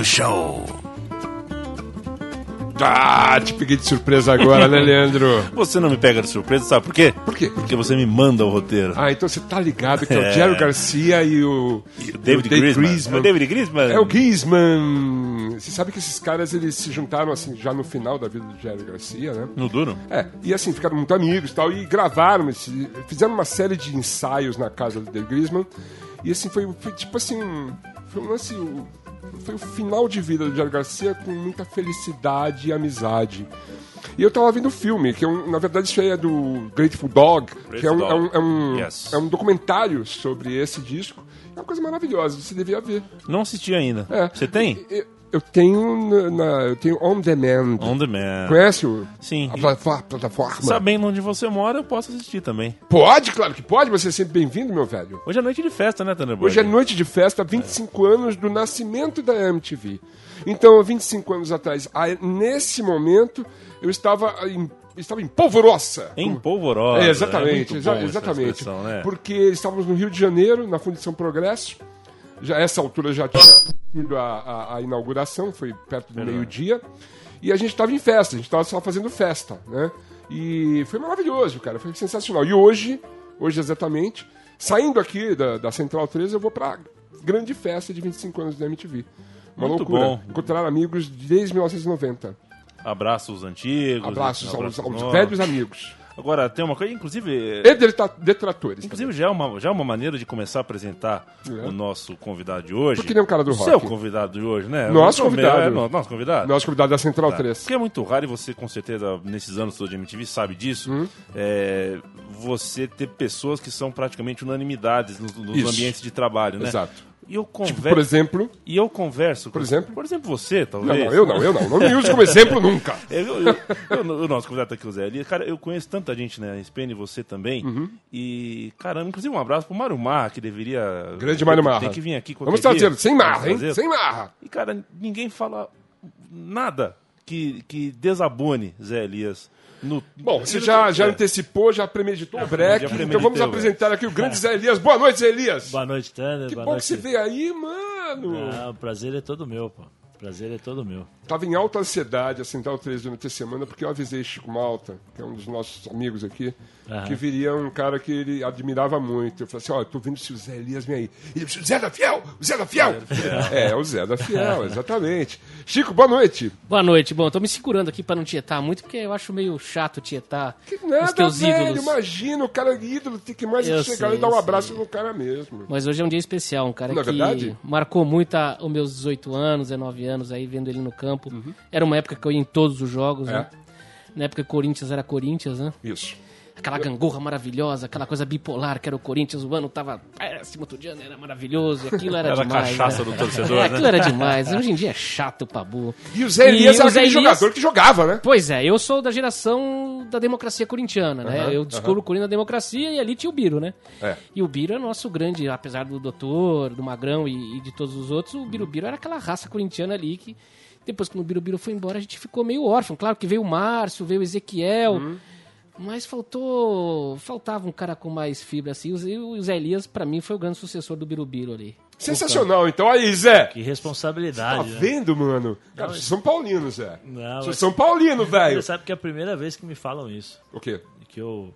Show. Ah, te peguei de surpresa agora, né, Leandro? Você não me pega de surpresa, sabe por quê? Por quê? Porque você me manda o roteiro. Ah, então você tá ligado que é o Jerry Garcia e o David Griezmann. É o David Griezmann? É o Griezmann. Você sabe que esses caras, eles se juntaram, assim, já no final da vida do Jerry Garcia, né? No duro? E assim, ficaram muito amigos e tal, e gravaram, fizeram uma série de ensaios na casa do David Griezmann, e assim, foi tipo assim, foi um lance... Foi o final de vida do Jerry Garcia com muita felicidade e amizade. E eu tava vendo o filme, que na verdade isso aí é do Grateful Dog, que é um documentário sobre esse disco. É uma coisa maravilhosa, você devia ver. Não assisti ainda. Você tem? Eu tenho On Demand. On Demand. Conhece o? Sim. A plataforma? Sabendo onde você mora, eu posso assistir também. Pode, claro que pode. Você é sempre bem-vindo, meu velho. Hoje é noite de festa, né, Thunderboy? Hoje é noite de festa, 25 anos do nascimento da MTV. Então, 25 anos atrás, nesse momento, eu estava em polvorosa. Em polvorosa. Exatamente, exatamente. Né? Porque estávamos no Rio de Janeiro, na Fundição Progresso. Já, essa altura já tinha sido a inauguração, foi perto do meio-dia. E a gente estava em festa, a gente estava só fazendo festa, né? E foi maravilhoso, cara, foi sensacional. E hoje exatamente, saindo aqui da Central 13, eu vou para grande festa de 25 anos da MTV. Uma muito loucura. Bom. Encontrar amigos desde 1990. Abraços antigos. Abraços aos velhos amigos. Agora, tem uma coisa, inclusive... E detratores. Inclusive, já é uma maneira de começar a apresentar o nosso convidado de hoje. Porque ele é um cara do rock. Seu convidado de hoje, né? Nosso convidado. Nosso convidado. Nosso convidado da Central 3. Porque é muito raro, e você, com certeza, nesses anos todos de MTV, sabe disso, você ter pessoas que são praticamente unanimidades nos ambientes de trabalho, né? Exato. E eu converso, tipo, por exemplo... E eu converso... Por exemplo? Por exemplo, você, talvez. Não, eu não. Não me use como exemplo nunca. O nosso convidado tá aqui, o Zé Elias. Cara, eu conheço tanta gente, né? SPN e você também. E, cara, inclusive um abraço pro Mário Marra, que deveria... Grande Mário Marra. Tem que vir aqui Vamos trazer, sem marra, hein? Sem marra. E, cara, ninguém fala nada que desabone Zé Elias. Bom, você já antecipou, já premeditou o break, então vamos apresentar aqui o grande Zé Elias. Boa noite, Zé Elias. Boa noite, Thunder. Que bom que você veio aí, mano. O prazer é todo meu, pô. Prazer é todo meu. Tava em alta ansiedade a Central 3 durante a semana, porque eu avisei Chico Malta, que é um dos nossos amigos aqui, que viria um cara que ele admirava muito. Eu falei assim, eu tô vendo se o Zé Elias vem aí. Ele disse, o Zé da Fiel! O Zé da Fiel! O Zé da Fiel, exatamente. Chico, boa noite. Boa noite. Bom, tô me segurando aqui pra não tietar muito, porque eu acho meio chato tietar os teus ídolos. Imagina, o cara ídolo tem que mais chegar e dar um abraço no cara mesmo. Mas hoje é um dia especial, um cara que marcou muito os meus 18 anos, 19 anos, aí vendo ele no campo. Era uma época que eu ia em todos os jogos, né? Na época que Corinthians era Corinthians, né? Isso. Aquela gangorra maravilhosa, aquela coisa bipolar que era o Corinthians, o ano tava péssimo, outro dia era maravilhoso, e aquilo era demais. Era a cachaça do torcedor, né? Aquilo era demais. Hoje em dia é chato, Pabu. E o Zé Elias era aquele jogador que jogava, né? Pois é, eu sou da geração da democracia corintiana, né? Eu descubro o Corinthians na democracia e ali tinha o Biro, né? E o Biro é nosso grande, apesar do Doutor, do Magrão e de todos os outros, o Biro era aquela raça corintiana ali que depois que o Biro foi embora a gente ficou meio órfão. Claro que veio o Márcio, veio o Ezequiel... Mas faltava um cara com mais fibra assim. O Zé Elias, pra mim, foi o grande sucessor do Birubiru ali. Sensacional, então. Aí, Zé. Que responsabilidade. Você tá vendo, mano? Cara, vocês são paulinos, Zé. Não, vocês são paulinos, velho. Você sabe que é a primeira vez que me falam isso. O quê? Que eu...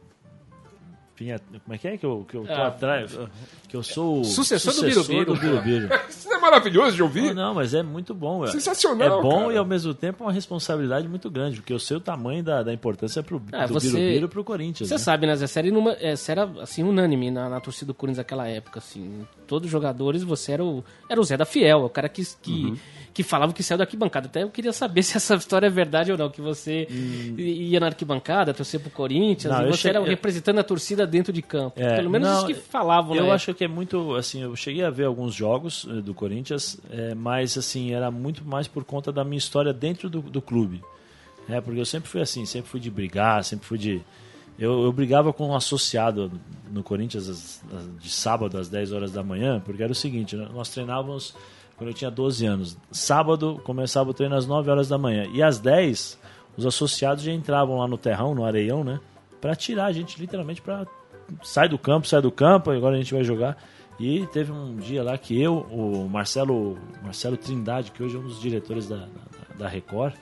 Como é que eu tô atrás? Que eu sou o sucessor do Birubiru. Isso não é maravilhoso de ouvir? Não, mas é muito bom. Sensacional, é bom, cara. E ao mesmo tempo uma responsabilidade muito grande, porque eu sei o tamanho da importância do Birubiru pro Corinthians. Você sabe, né? Essa era assim, unânime na torcida do Corinthians naquela época. Assim. Todos os jogadores, você era o Zé da Fiel, o cara que falava que saiu da arquibancada. Até eu queria saber se essa história é verdade ou não, que você ia na arquibancada, torcer pro Corinthians, e você era representando a torcida dentro de campo. Pelo menos isso que falavam, né? Eu acho que é muito, assim, eu cheguei a ver alguns jogos do Corinthians, mas, assim, era muito mais por conta da minha história dentro do clube. Porque eu sempre fui assim, sempre fui de brigar, sempre fui de... Eu brigava com um associado no Corinthians de sábado às 10 horas da manhã, porque era o seguinte, nós treinávamos quando eu tinha 12 anos. Sábado começava o treino às 9 horas da manhã. E às 10, os associados já entravam lá no terrão, no areião, né? Pra tirar a gente, literalmente, pra... Sai do campo, agora a gente vai jogar. E teve um dia lá que eu, o Marcelo Trindade, que hoje é um dos diretores da Record,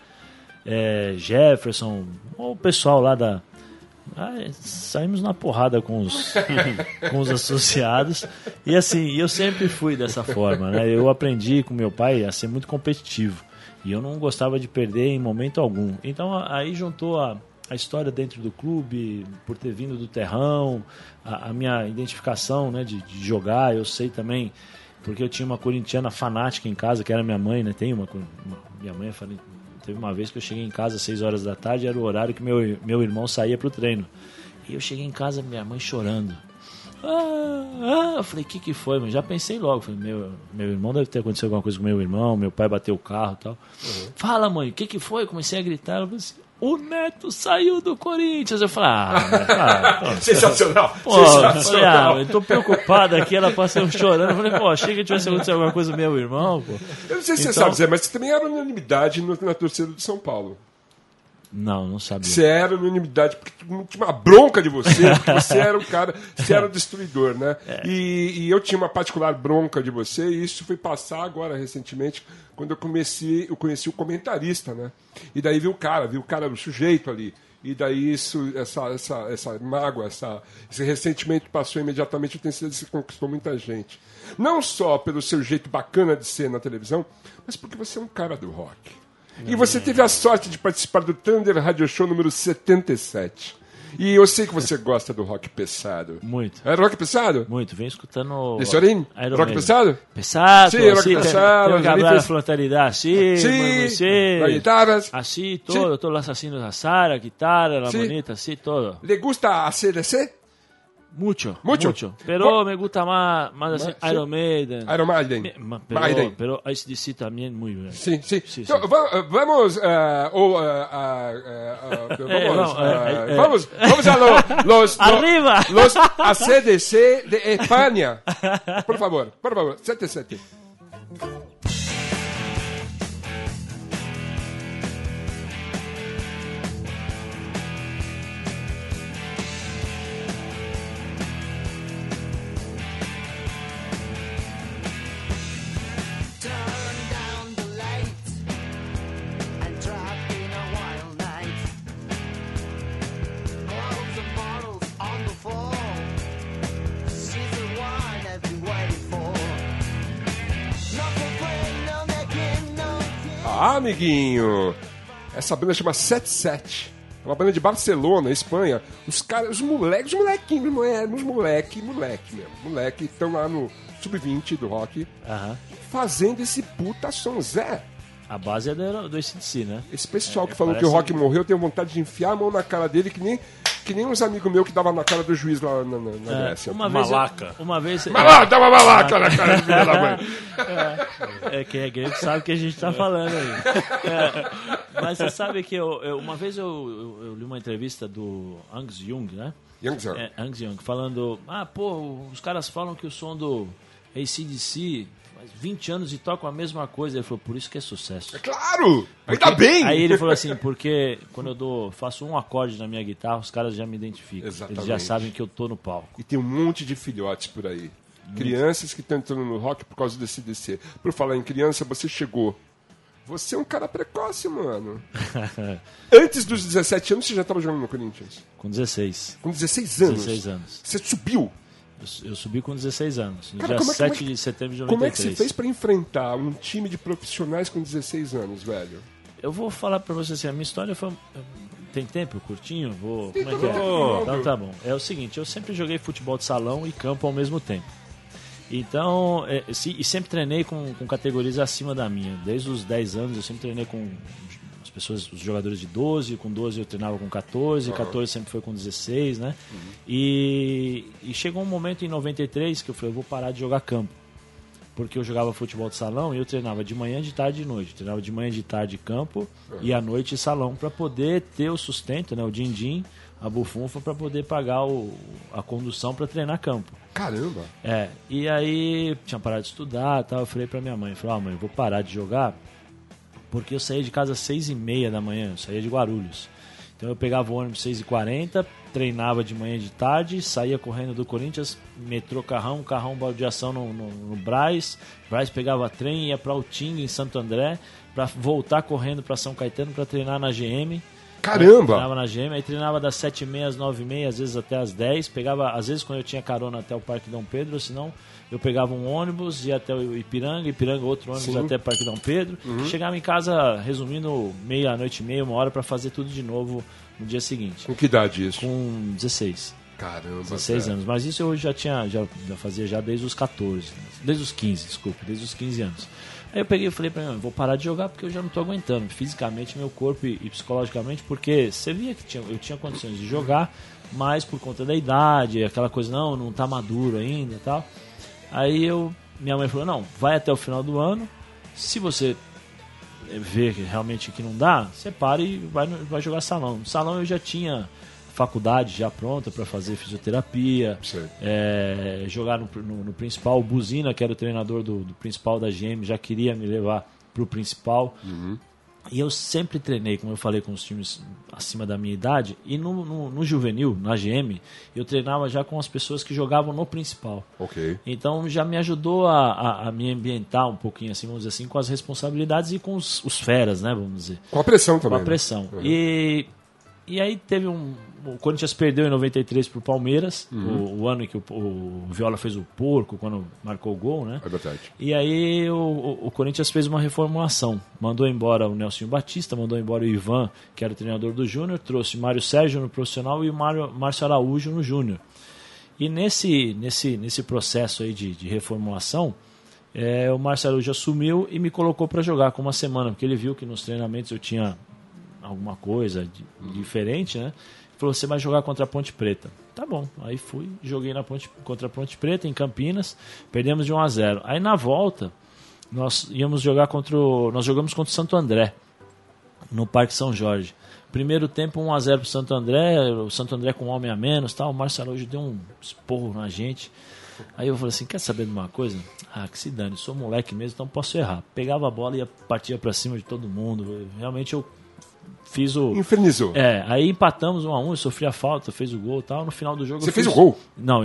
Jefferson, o pessoal lá saímos na porrada com os associados. E assim, eu sempre fui dessa forma, né? Eu aprendi com meu pai a ser muito competitivo. E eu não gostava de perder em momento algum. Então aí juntou a história dentro do clube, por ter vindo do terrão, a minha identificação, né, de jogar. Eu sei também, porque eu tinha uma corintiana fanática em casa, que era minha mãe, né? Minha mãe teve uma vez que eu cheguei em casa às 6 horas da tarde, era o horário que meu irmão saía pro treino. E eu cheguei em casa, minha mãe chorando. Eu falei, o que foi? Mas já pensei logo. Falei, meu irmão deve ter acontecido alguma coisa com meu irmão, meu pai bateu o carro e tal. Uhum. Fala, mãe, o que foi? Comecei a gritar. Ela falou assim, o Neto saiu do Corinthians. Eu falei, sensacional. Sensacional. Eu tô preocupado aqui, ela passou chorando. Eu falei, achei que tivesse acontecido alguma coisa com meu irmão, pô. Eu não sei se você sabe dizer, mas você também era unanimidade na torcida de São Paulo. Não sabia. Você era unanimidade, porque tinha uma bronca de você, porque você era o cara, você era o destruidor, né? E eu tinha uma particular bronca de você, e isso foi passar agora, recentemente, quando eu conheci o comentarista, né? E daí vi o cara, o sujeito ali. E daí essa mágoa, esse ressentimento passou imediatamente. Eu tenho certeza que você conquistou muita gente. Não só pelo seu jeito bacana de ser na televisão, mas porque você é um cara do rock. E você teve a sorte de participar do Thunder Radio Show número 77. E eu sei que você gosta do rock pesado. Muito. É rock pesado? Muito. Vem escutando... Senhorinho? Rock pesado? Pesado. Sim, rock pesado. Tengo que hablar a frontalidade assim. Sí, las guitarras. Así, todo. Todos los asesinos de azar, a guitarra, la bonita, así, todo. ¿Le gusta AC/DC? Mucho. Pero me gusta más así, Iron Maiden. Pero AC/DC también muy bien. Sí. Então, vamos a los arriba. Los AC/DC de España. Por favor, 77. Amiguinho, essa banda chama 77. É uma banda de Barcelona, Espanha. Os moleque estão lá no sub-20 do rock, fazendo esse puta som, Zé. A base é do AC/DC, né? Esse pessoal que falou que o rock morreu, eu tenho vontade de enfiar a mão na cara dele, que nem uns amigos meus que davam na cara do juiz lá na Grécia. Malaca. Uma vez... Dá uma malaca na cara do filho da mãe. Quem é grego sabe o que a gente tá falando aí. Mas você sabe que uma vez eu li uma entrevista do Angus Young, né? Angus Young, falando... os caras falam que o som do AC/DC... 20 anos e tocam a mesma coisa. Ele falou, por isso que é sucesso. É claro! Ainda bem! Aí ele falou assim, porque quando eu faço um acorde na minha guitarra, os caras já me identificam. Exatamente. Eles já sabem que eu tô no palco. E tem um monte de filhotes por aí. Crianças que estão entrando no rock por causa desse DC. Por falar em criança, você chegou. Você é um cara precoce, mano. Antes dos 17 anos, você já estava jogando no Corinthians? Com 16. Com 16 anos? 16 anos. Você subiu? Eu subi com 16 anos, no cara, dia 7 de setembro de 93. Como é que você fez pra enfrentar um time de profissionais com 16 anos, velho? Eu vou falar pra você assim, a minha história foi... Tem tempo? Curtinho? Como é que é? Então tá bom. É o seguinte, eu sempre joguei futebol de salão e campo ao mesmo tempo. Então, e sempre treinei com categorias acima da minha. Desde os 10 anos eu sempre treinei com... os jogadores de 12, com 12 eu treinava com 14, 14 sempre foi com 16, né? E chegou um momento em 93 que eu falei, eu vou parar de jogar campo. Porque eu jogava futebol de salão e eu treinava de manhã, de tarde e de noite. Treinava de manhã, de tarde campo e à noite salão, para poder ter o sustento, né? O din-din, a bufunfa, para poder pagar a condução para treinar campo. Caramba! E aí tinha parado de estudar, tal. Eu falei para minha mãe, mãe, eu vou parar de jogar porque eu saía de casa às 6h30 da manhã, eu saía de Guarulhos. Então eu pegava o ônibus 6h40, treinava de manhã e de tarde, saía correndo do Corinthians, metrô carrão baldeação no Brás pegava trem, ia para Utinga, em Santo André, para voltar correndo para São Caetano para treinar na GM. Caramba! Treinava na GM, aí treinava das 7h30 às 9h30, às vezes até às 10. Pegava, às vezes quando eu tinha carona até o Parque Dom Pedro, ou senão eu pegava um ônibus, ia até o Ipiranga outro ônibus até o Parque Dom Pedro. Chegava em casa, resumindo, meia-noite e meia, 1h para fazer tudo de novo no dia seguinte. Com que idade isso? Com 16. Caramba, 16 anos. Mas isso eu já fazia já desde os 14. Desde os 15 anos. Aí eu peguei e falei pra mim, vou parar de jogar porque eu já não tô aguentando, fisicamente, meu corpo e psicologicamente, porque você via que eu tinha condições de jogar, mas por conta da idade, aquela coisa, não tá maduro ainda e tal. Aí minha mãe falou, não, vai até o final do ano, se você ver realmente que não dá, você para e vai jogar salão. No salão eu já tinha faculdade já pronta para fazer fisioterapia, jogar no principal. O Buzina, que era o treinador do principal da GM, já queria me levar pro principal. E eu sempre treinei, como eu falei, com os times acima da minha idade. E no juvenil, na GM, eu treinava já com as pessoas que jogavam no principal. Então já me ajudou a me ambientar um pouquinho, assim, vamos dizer assim, com as responsabilidades e com os feras, né, vamos dizer. Com a pressão também. Com a pressão. Né? E aí teve o Corinthians perdeu em 93 pro Palmeiras, o ano em que o Viola fez o porco, quando marcou o gol, né? É verdade. E aí o Corinthians fez uma reformulação. Mandou embora o Nelsinho Batista, mandou embora o Ivan, que era o treinador do Júnior, trouxe o Mário Sérgio no profissional e o Márcio Araújo no Júnior. E nesse processo aí de reformulação, o Márcio Araújo assumiu e me colocou para jogar com uma semana, porque ele viu que nos treinamentos eu tinha alguma coisa diferente, né? Falou, você vai jogar contra a Ponte Preta. Tá bom, aí fui, joguei contra a Ponte Preta em Campinas, perdemos de 1-0. Aí na volta, nós jogamos contra o Santo André, no Parque São Jorge. Primeiro tempo 1-0 pro Santo André, o Santo André com um homem a menos, tal. O Marcelo hoje deu um esporro na gente. Aí eu falei assim, quer saber de uma coisa? Que se dane, sou moleque mesmo, então posso errar. Pegava a bola e partia pra cima de todo mundo. Realmente eu fiz o... Infernizou. Aí empatamos 1-1, eu sofri a falta, fez o gol e tal. No final do jogo... Você fez o gol? Não,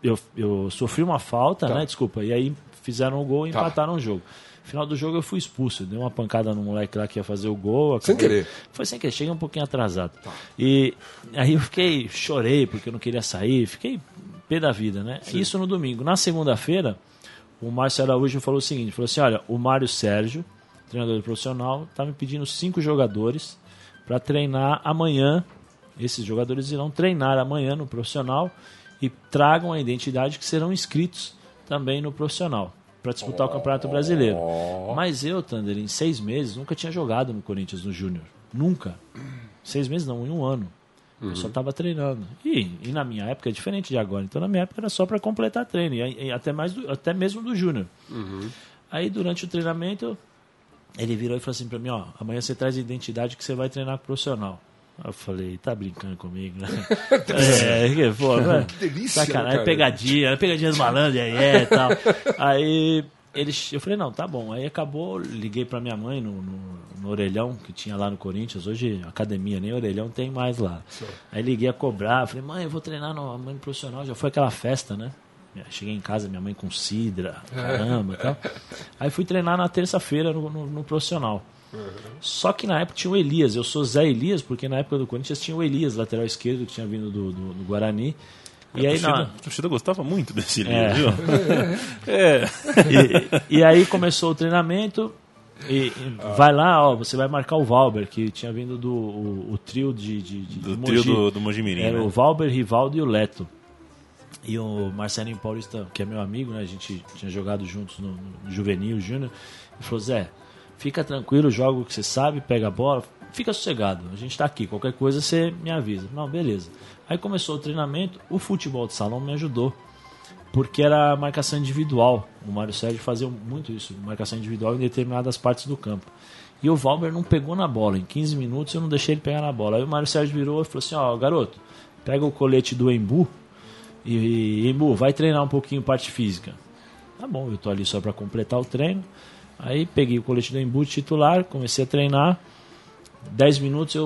eu sofri uma falta, né? Desculpa. E aí fizeram o gol e empataram o jogo. No final do jogo eu fui expulso. Dei uma pancada no moleque lá que ia fazer o gol. Sem querer? Foi sem querer, cheguei um pouquinho atrasado. E aí eu chorei porque eu não queria sair. Fiquei pé da vida, né? Sim. Isso no domingo. Na segunda-feira, o Márcio Araújo falou o seguinte, falou assim, olha, o Mário Sérgio, treinador profissional, tá me pedindo 5 jogadores para treinar amanhã. Esses jogadores irão treinar amanhã no profissional e tragam a identidade que serão inscritos também no profissional para disputar o Campeonato Brasileiro. Mas eu, Thunder, em 6 meses, nunca tinha jogado no Corinthians, no Júnior. Nunca. 6 meses não, em 1 ano. Eu só estava treinando. E na minha época é diferente de agora. Então na minha época era só para completar treino. E até mesmo do Júnior. Aí durante o treinamento, ele virou e falou assim para mim, amanhã você traz a identidade que você vai treinar com o profissional. Eu falei, tá brincando comigo, né? Que delícia, sacanagem, pegadinha dos malandros, e tal. Aí eu falei, não, tá bom. Aí acabou, liguei pra minha mãe no Orelhão, que tinha lá no Corinthians. Hoje, academia, nem Orelhão tem mais lá. Aí liguei a cobrar, falei, mãe, eu vou treinar no profissional. Já foi aquela festa, né? Cheguei em casa, minha mãe com cidra, caramba e tal. Aí fui treinar na terça-feira no profissional. Só que na época tinha o Elias, eu sou Zé Elias, porque na época do Corinthians tinha o Elias, lateral esquerdo, que tinha vindo do Guarani. E aí, a torcida gostava muito desse Elias, viu? E aí começou o treinamento. Vai lá, você vai marcar o Valber, que tinha vindo do trio do trio do Mojimirim. Era o Valber, Rivaldo e o Leto. E o Marcelinho Paulista, que é meu amigo, né? A gente tinha jogado juntos no Juvenil, Júnior. Ele falou, Zé, fica tranquilo, joga o que você sabe, pega a bola, fica sossegado, a gente tá aqui, qualquer coisa você me avisa. Não, beleza. Aí começou o treinamento, o futebol de salão me ajudou, porque era marcação individual. O Mário Sérgio fazia muito isso, marcação individual em determinadas partes do campo. E o Valber não pegou na bola, em 15 minutos eu não deixei ele pegar na bola. Aí o Mário Sérgio virou e falou assim, garoto, pega o colete do Embu e Embu, vai treinar um pouquinho parte física. Tá bom, eu tô ali só para completar o treino. Aí peguei o colete do Embu titular, comecei a treinar. 10 minutos eu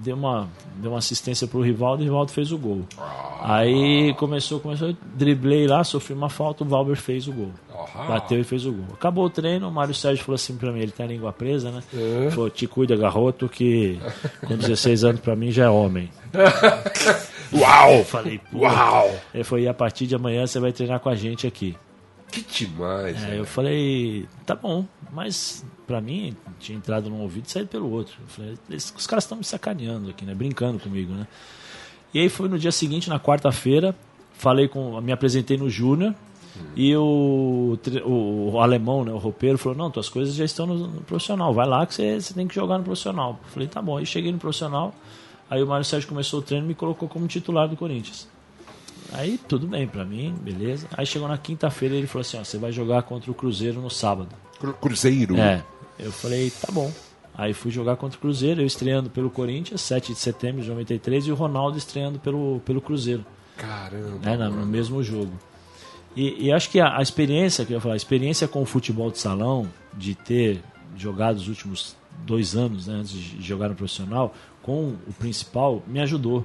deu uma assistência pro Rivaldo e o Rivaldo fez o gol. Aí começou, driblei lá, sofri uma falta, o Valber fez o gol. Bateu e fez o gol. Acabou o treino, o Mário Sérgio falou assim pra mim, ele tem a língua presa, né? Falou, te cuida, garoto, que com 16 anos pra mim já é homem. Uau! Eu falei, uau! Ele falou, e a partir de amanhã você vai treinar com a gente aqui. Que demais. Eu falei, tá bom, mas pra mim tinha entrado num ouvido e saído pelo outro. Eu falei, os caras estão me sacaneando aqui, né? Brincando comigo, né? E aí foi no dia seguinte, na quarta-feira, me apresentei no Júnior e o alemão, né, o roupeiro, falou, não, tuas coisas já estão no profissional, vai lá que você tem que jogar no profissional. Eu falei, tá bom, aí cheguei no profissional, aí o Mário Sérgio começou o treino e me colocou como titular do Corinthians. Aí tudo bem pra mim, beleza. Aí chegou na quinta-feira e ele falou assim, ó, você vai jogar contra o Cruzeiro no sábado. Cruzeiro? Eu falei, tá bom. Aí fui jogar contra o Cruzeiro, eu estreando pelo Corinthians, 7 de setembro de 93, e o Ronaldo estreando pelo Cruzeiro. Caramba. No mesmo jogo. E acho que a experiência, que eu ia falar, a experiência com o futebol de salão, de ter jogado os últimos 2 anos, né, antes de jogar no profissional, com o principal, me ajudou.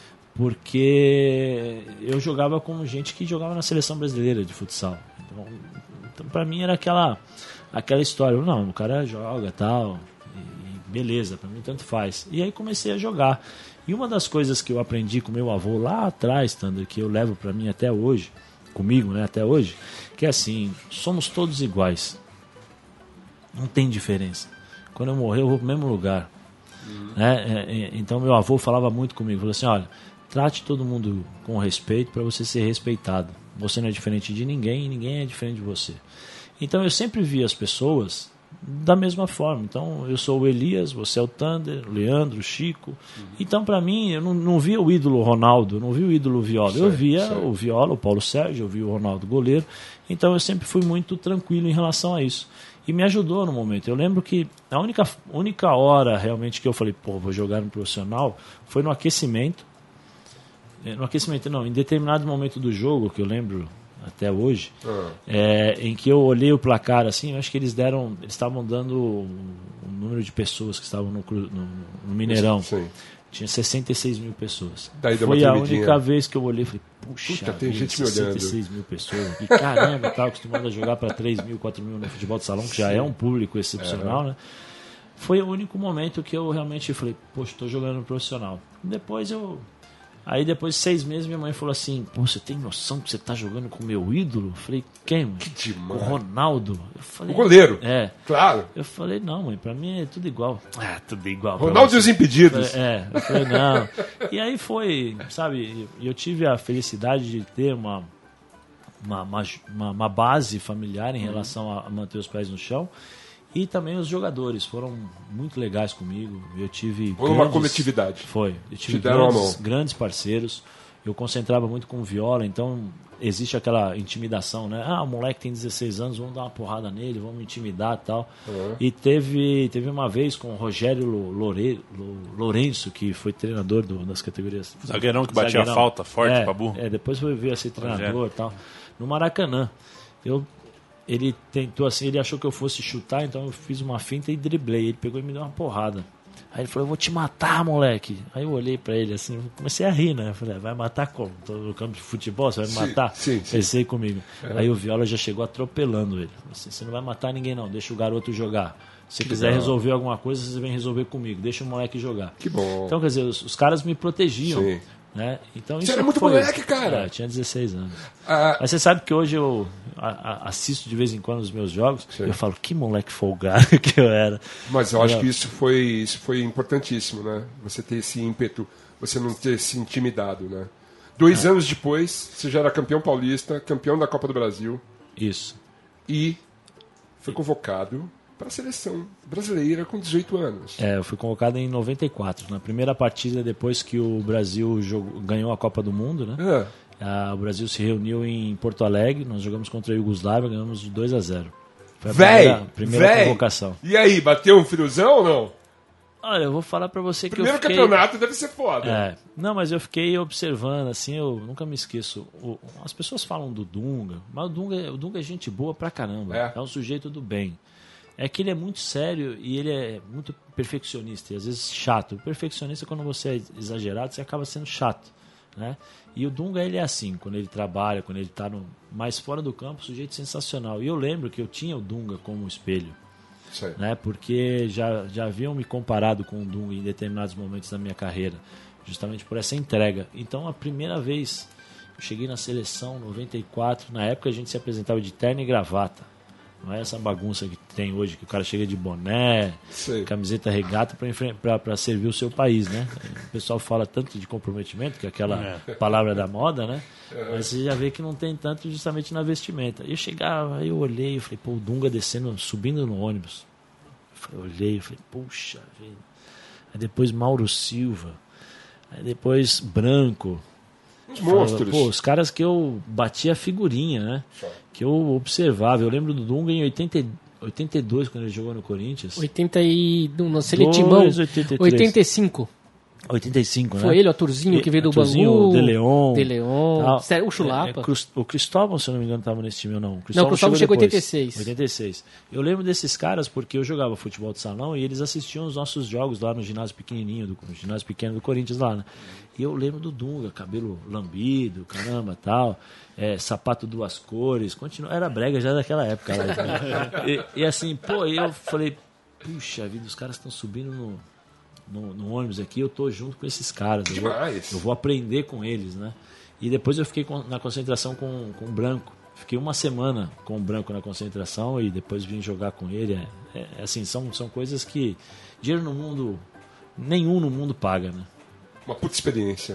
Porque eu jogava com gente que jogava na seleção brasileira de futsal. Então pra mim era aquela história, não, o cara joga e tal, e beleza, pra mim tanto faz. E aí comecei a jogar. E uma das coisas que eu aprendi com meu avô lá atrás, Thunder, que eu levo pra mim até hoje, comigo, né, até hoje, que é assim, somos todos iguais. Não tem diferença. Quando eu morrer, eu vou pro mesmo lugar. Então meu avô falava muito comigo, falou assim, olha, trate todo mundo com respeito para você ser respeitado. Você não é diferente de ninguém e ninguém é diferente de você. Então eu sempre vi as pessoas da mesma forma. Então eu sou o Elias, você é o Thunder, o Leandro, o Chico. Então para mim, eu não via o ídolo Ronaldo, eu não via o ídolo Viola. Eu via o Viola, o Paulo Sérgio, eu via o Ronaldo goleiro. Então eu sempre fui muito tranquilo em relação a isso. E me ajudou no momento. Eu lembro que a única hora realmente que eu falei, vou jogar no profissional, foi no aquecimento. No aquecimento não, em determinado momento do jogo, que eu lembro até hoje, em que eu olhei o placar assim, eu acho que eles estavam dando o número de pessoas que estavam no Mineirão. Sim. Tinha 66 mil pessoas. Foi a única vez que eu olhei e falei, puxa, tem gente me olhando. 66 mil pessoas. E caramba, estava acostumado a jogar para 3 mil, 4 mil no futebol de salão, que já é um público excepcional, né? Foi o único momento que eu realmente falei, poxa, estou jogando no profissional. Aí depois de 6 meses minha mãe falou assim, você tem noção que você tá jogando com o meu ídolo? Eu falei, quem, mãe? Que demais. O Ronaldo. Eu falei, o goleiro? Claro. Eu falei, não, mãe, pra mim é tudo igual. Tudo igual. Ronaldo e os impedidos. Eu falei, não. E aí foi, sabe, eu tive a felicidade de ter uma base familiar em relação a manter os pés no chão. E também os jogadores foram muito legais comigo. Eu tive uma coletividade. Eu tive grandes parceiros. Eu concentrava muito com o Viola, então existe aquela intimidação, né? O moleque tem 16 anos, vamos dar uma porrada nele, vamos intimidar e tal. E teve uma vez com o Rogério Lourenço, que foi treinador das categorias. Zagueirão que batia a falta forte pra burro. Depois foi ver a ser treinador e tal. No Maracanã. Ele tentou assim, ele achou que eu fosse chutar, então eu fiz uma finta e driblei. Ele pegou e me deu uma porrada. Aí ele falou, eu vou te matar, moleque. Aí eu olhei pra ele assim, comecei a rir, né? Eu falei, vai matar como? Tô no campo de futebol, você vai me matar? Sim. Pensei comigo. Aí o Viola já chegou atropelando ele. Falei assim, você não vai matar ninguém não, deixa o garoto jogar. Se quiser resolver alguma coisa, você vem resolver comigo. Deixa o moleque jogar. Que bom. Então, quer dizer, os caras me protegiam. Sim. Né? Então, você era muito moleque, cara. Eu tinha 16 anos. Mas você sabe que hoje eu assisto de vez em quando os meus jogos. Sim. Eu falo, que moleque folgado que eu era. Mas eu acho que isso foi importantíssimo, né? Você ter esse ímpeto, você não ter se intimidado, né? 2 anos depois, você já era campeão paulista, campeão da Copa do Brasil. Isso. E foi convocado para a seleção brasileira com 18 anos. Eu fui convocado em 94, na primeira partida depois que o Brasil ganhou a Copa do Mundo, né? O Brasil se reuniu em Porto Alegre, nós jogamos contra a Iugoslávia, ganhamos de 2-0. Foi a primeira convocação. E aí, bateu um friozão ou não? Olha, eu vou falar pra você que primeiro campeonato deve ser foda. Não, mas eu fiquei observando, assim, eu nunca me esqueço. As pessoas falam do Dunga, mas o Dunga é gente boa pra caramba. É um sujeito do bem. é que ele é muito sério e ele é muito perfeccionista, e às vezes chato. O perfeccionista, quando você é exagerado, você acaba sendo chato, né? E o Dunga, ele é assim, quando ele trabalha, quando ele está mais fora do campo, sujeito sensacional. E eu lembro que eu tinha o Dunga como espelho, né? Porque já haviam me comparado com o Dunga em determinados momentos da minha carreira, justamente por essa entrega. Então, a primeira vez eu cheguei na seleção, 94, na época a gente se apresentava de terno e gravata. Não é essa bagunça que tem hoje, que o cara chega de boné, camiseta regata para servir o seu país, né? O pessoal fala tanto de comprometimento, que é aquela palavra da moda, né? Mas você já vê que não tem tanto justamente na vestimenta. Eu chegava, aí eu olhei, eu falei, pô, o Dunga descendo, subindo no ônibus. Eu olhei, eu falei, puxa vida. Aí depois Mauro Silva, aí depois Branco. Os monstros. Pô, os caras que eu batia a figurinha, né? Que eu observava. Eu lembro do Dunga em 82, quando ele jogou no Corinthians. 81, no Seletimão. 85. 85, né? Foi ele, o Arthurzinho, que veio do Bangu. O De Leon. O Chulapa. O Cristóvão, se eu não me engano, estava nesse time ou não. O Cristóvão chegou em 86. 86. Eu lembro desses caras porque eu jogava futebol de salão e eles assistiam os nossos jogos lá no ginásio pequenininho, no ginásio pequeno do Corinthians lá, né? E eu lembro do Dunga, cabelo lambido, caramba, tal, sapato duas cores, era brega já daquela época. Lá, e assim, pô, eu falei, puxa vida, os caras estão subindo no ônibus aqui, eu tô junto com esses caras, eu vou aprender com eles, né? E depois eu fiquei na concentração com o Branco, fiquei uma semana com o Branco na concentração e depois vim jogar com ele. Assim, são coisas que dinheiro no mundo, nenhum no mundo paga, né? Uma puta experiência.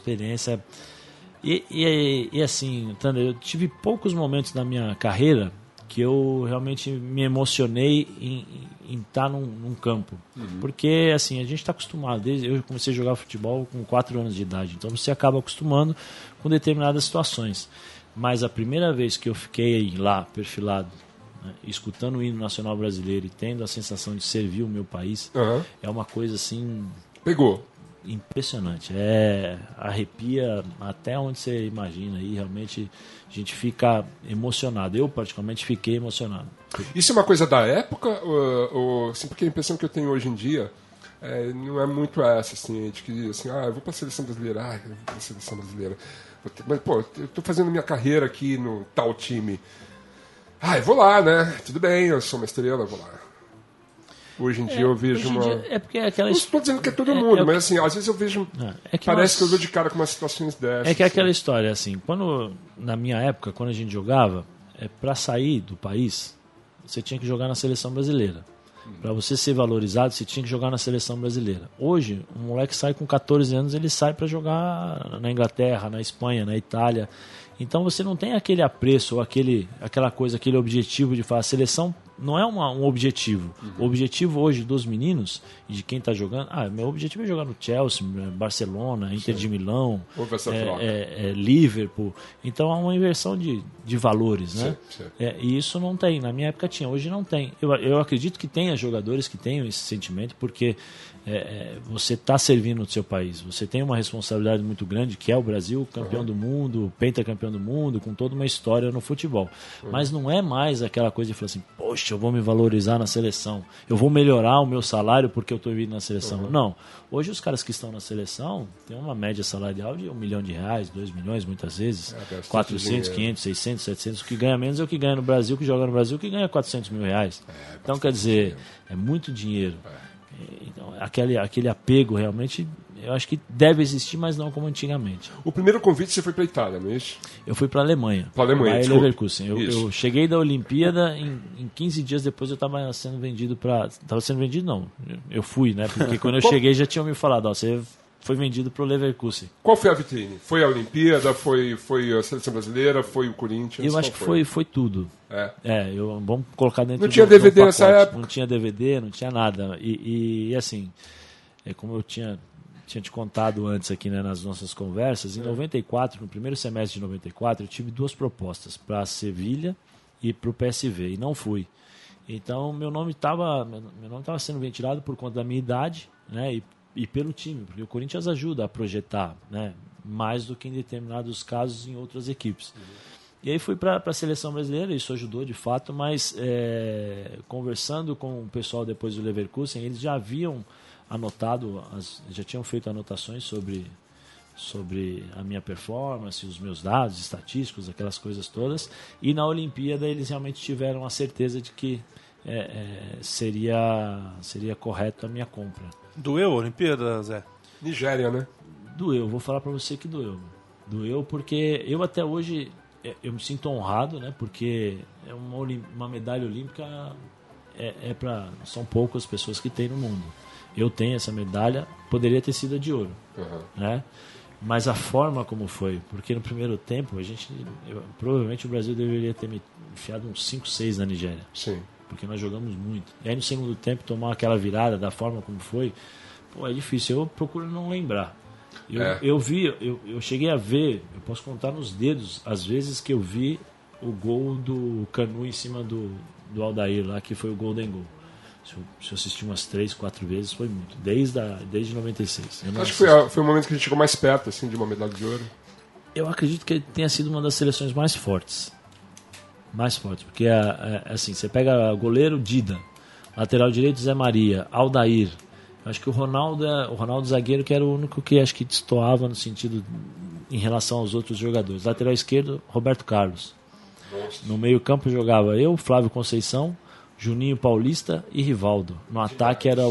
E assim, Thunder, eu tive poucos momentos na minha carreira que eu realmente me emocionei em estar num campo. Porque, assim, a gente está acostumado. Eu comecei a jogar futebol com 4 anos de idade. Então, você acaba acostumando com determinadas situações. Mas a primeira vez que eu fiquei lá, perfilado, né, escutando o hino nacional brasileiro e tendo a sensação de servir o meu país, é uma coisa, assim... Pegou. Impressionante, arrepia até onde você imagina e realmente a gente fica emocionado. Eu particularmente fiquei emocionado. Isso é uma coisa da época ou assim, porque a impressão que eu tenho hoje em dia não é muito essa, assim, de que assim, eu vou para a seleção brasileira, eu vou para a seleção brasileira, mas pô, eu tô fazendo minha carreira aqui no tal time, eu vou lá, né? Tudo bem, eu sou uma estrela, eu vou lá. Hoje em dia eu vejo uma... porque aquela... Não estou dizendo que é todo mundo, mas assim, às vezes eu vejo... parece que eu dou de cara com umas situações dessas. É que é aquela história, assim, na minha época, quando a gente jogava, para sair do país, você tinha que jogar na seleção brasileira. Para você ser valorizado, você tinha que jogar na seleção brasileira. Hoje, um moleque sai com 14 anos, ele sai para jogar na Inglaterra, na Espanha, na Itália. Então você não tem aquele apreço ou aquela coisa, aquele objetivo de falar, a seleção não é um objetivo. O objetivo hoje dos meninos e de quem está jogando, meu objetivo é jogar no Chelsea, Barcelona, Inter de Milão, Liverpool. Então há uma inversão de valores, né? E isso não tem. Na minha época tinha, hoje não tem. Eu acredito que tenha jogadores que tenham esse sentimento, porque você está servindo o seu país. Você tem uma responsabilidade muito grande, que é o Brasil, campeão do mundo, pentacampeão do mundo, com toda uma história no futebol. Mas não é mais aquela coisa de falar assim, poxa, eu vou me valorizar na seleção, eu vou melhorar o meu salário porque eu estou vindo na seleção. Não. Hoje os caras que estão na seleção têm uma média salarial de R$1 milhão, 2 milhões muitas vezes, 400, 500, 600, 700. O que ganha menos é o que ganha no Brasil, que joga no Brasil, que ganha R$400 mil. Então, quer dizer, é muito dinheiro. Então, aquele apego realmente, eu acho que deve existir, mas não como antigamente. O primeiro convite você foi para a Itália, não é isso? Eu fui para a Alemanha. Para a Alemanha, em Leverkusen. Eu cheguei da Olimpíada, em 15 dias depois eu estava sendo vendido para... Estava sendo vendido, não. Eu fui, né? Porque quando eu cheguei já tinham me falado, você foi vendido para o Leverkusen. Qual foi a vitrine? Foi a Olimpíada? Foi a Seleção Brasileira? Foi o Corinthians? Eu acho que foi tudo. Vamos colocar dentro Não tinha DVD nessa época? Não tinha DVD, não tinha nada. E assim, como eu tinha te contado antes aqui, né, nas nossas conversas, em 94, no primeiro semestre de 94, eu tive 2 propostas, para a Sevilha e para o PSV, e não fui. Então, meu nome estava sendo ventilado por conta da minha idade, né, e pelo time, porque o Corinthians ajuda a projetar, né, mais do que em determinados casos em outras equipes. E aí fui para a seleção brasileira, isso ajudou de fato, mas conversando com o pessoal depois do Leverkusen, eles já haviam anotado, já tinham feito anotações sobre a minha performance, os meus dados estatísticos, aquelas coisas todas, e na Olimpíada eles realmente tiveram a certeza de que seria correto a minha compra. Doeu a Olimpíada, Zé? Nigéria, né? Doeu, vou falar para você que doeu. Doeu porque eu até hoje eu me sinto honrado, né? Porque uma medalha olímpica são poucas pessoas que tem no mundo. Eu tenho essa medalha, poderia ter sido a de ouro, né? Mas a forma como foi, porque no primeiro tempo provavelmente o Brasil deveria ter me enfiado uns 5, 6 na Nigéria. Sim. Porque nós jogamos muito. E aí no segundo tempo tomar aquela virada da forma como foi, é difícil. Eu procuro não lembrar. Eu cheguei a ver, eu posso contar nos dedos as vezes que eu vi o gol do Canu em cima do Aldair lá, que foi o Golden Goal. Se eu assisti umas 3, 4 vezes, foi muito. Desde 96. Acho que foi o momento que a gente chegou mais perto assim, de uma medalha de ouro. Eu acredito que tenha sido uma das seleções mais fortes. Mais fortes. Porque, assim, você pega goleiro Dida, lateral direito Zé Maria, Aldair. Acho que o Ronaldo zagueiro que era o único que acho que destoava no sentido em relação aos outros jogadores. Lateral esquerdo, Roberto Carlos. Nossa. No meio campo jogava eu, Flávio Conceição, Juninho Paulista e Rivaldo. No ataque era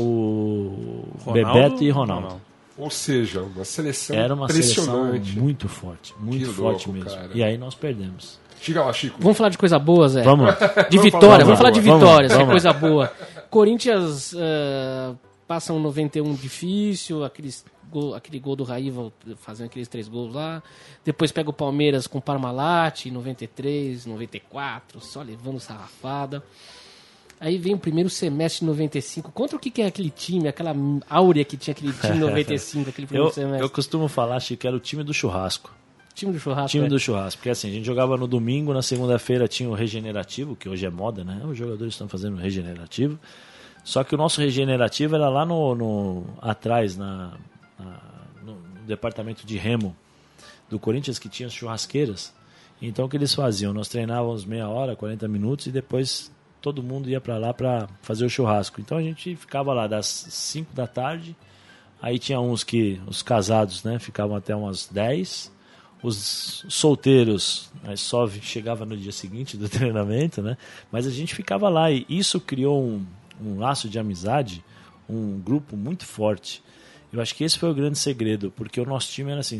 o Bebeto e Ronaldo. Ou seja, uma seleção era uma seleção muito forte mesmo. Cara. E aí nós perdemos. Diga lá, Chico. Vamos falar de coisa boa, Zé? Vamos. De vitória, vamos falar de vitórias, que é coisa boa. Corinthians passa um 91 difícil, aquele gol do Raíva fazendo aqueles 3 gols lá. Depois pega o Palmeiras com o Parmalat, 93, 94, só levando sarrafada. Aí vem o primeiro semestre de 95. Contra o que é aquele time, aquela áurea que tinha aquele time 95, aquele primeiro semestre? Eu costumo falar, Chico, que era o time do churrasco. Time do churrasco? Time do churrasco. Porque assim, a gente jogava no domingo, na segunda-feira tinha o regenerativo, que hoje é moda, né? Os jogadores estão fazendo regenerativo. Só que o nosso regenerativo era lá atrás, no departamento de remo do Corinthians, que tinha as churrasqueiras. Então o que eles faziam? Nós treinávamos meia hora, 40 minutos e depois todo mundo ia para lá para fazer o churrasco. Então a gente ficava lá das 5 da tarde, aí tinha os casados, né, ficavam até umas 10, os solteiros só chegava no dia seguinte do treinamento, né, mas a gente ficava lá e isso criou um laço de amizade, um grupo muito forte. Eu acho que esse foi o grande segredo, porque o nosso time era assim,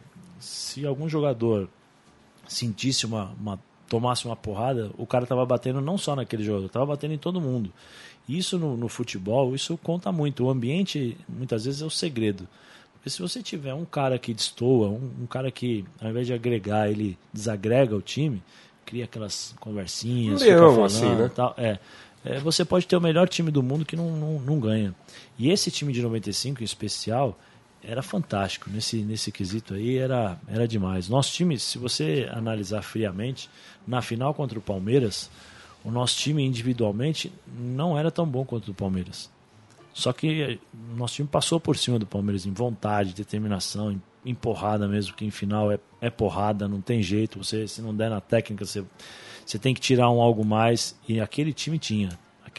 se algum jogador sentisse tomasse uma porrada, o cara estava batendo não só naquele jogador, estava batendo em todo mundo. Isso no futebol, isso conta muito. O ambiente, muitas vezes, é o segredo. Porque se você tiver um cara que destoa, um cara que, ao invés de agregar, ele desagrega o time, cria aquelas conversinhas, leão, assim, né? Tal, você pode ter o melhor time do mundo que não ganha. E esse time de 95, em especial, era fantástico. Nesse quesito aí, era demais. Nosso time, se você analisar friamente, na final contra o Palmeiras, o nosso time individualmente não era tão bom quanto o do Palmeiras. Só que o nosso time passou por cima do Palmeiras em vontade, determinação, em porrada mesmo, que em final é porrada, não tem jeito. Se não der na técnica, você tem que tirar um algo mais. E aquele time tinha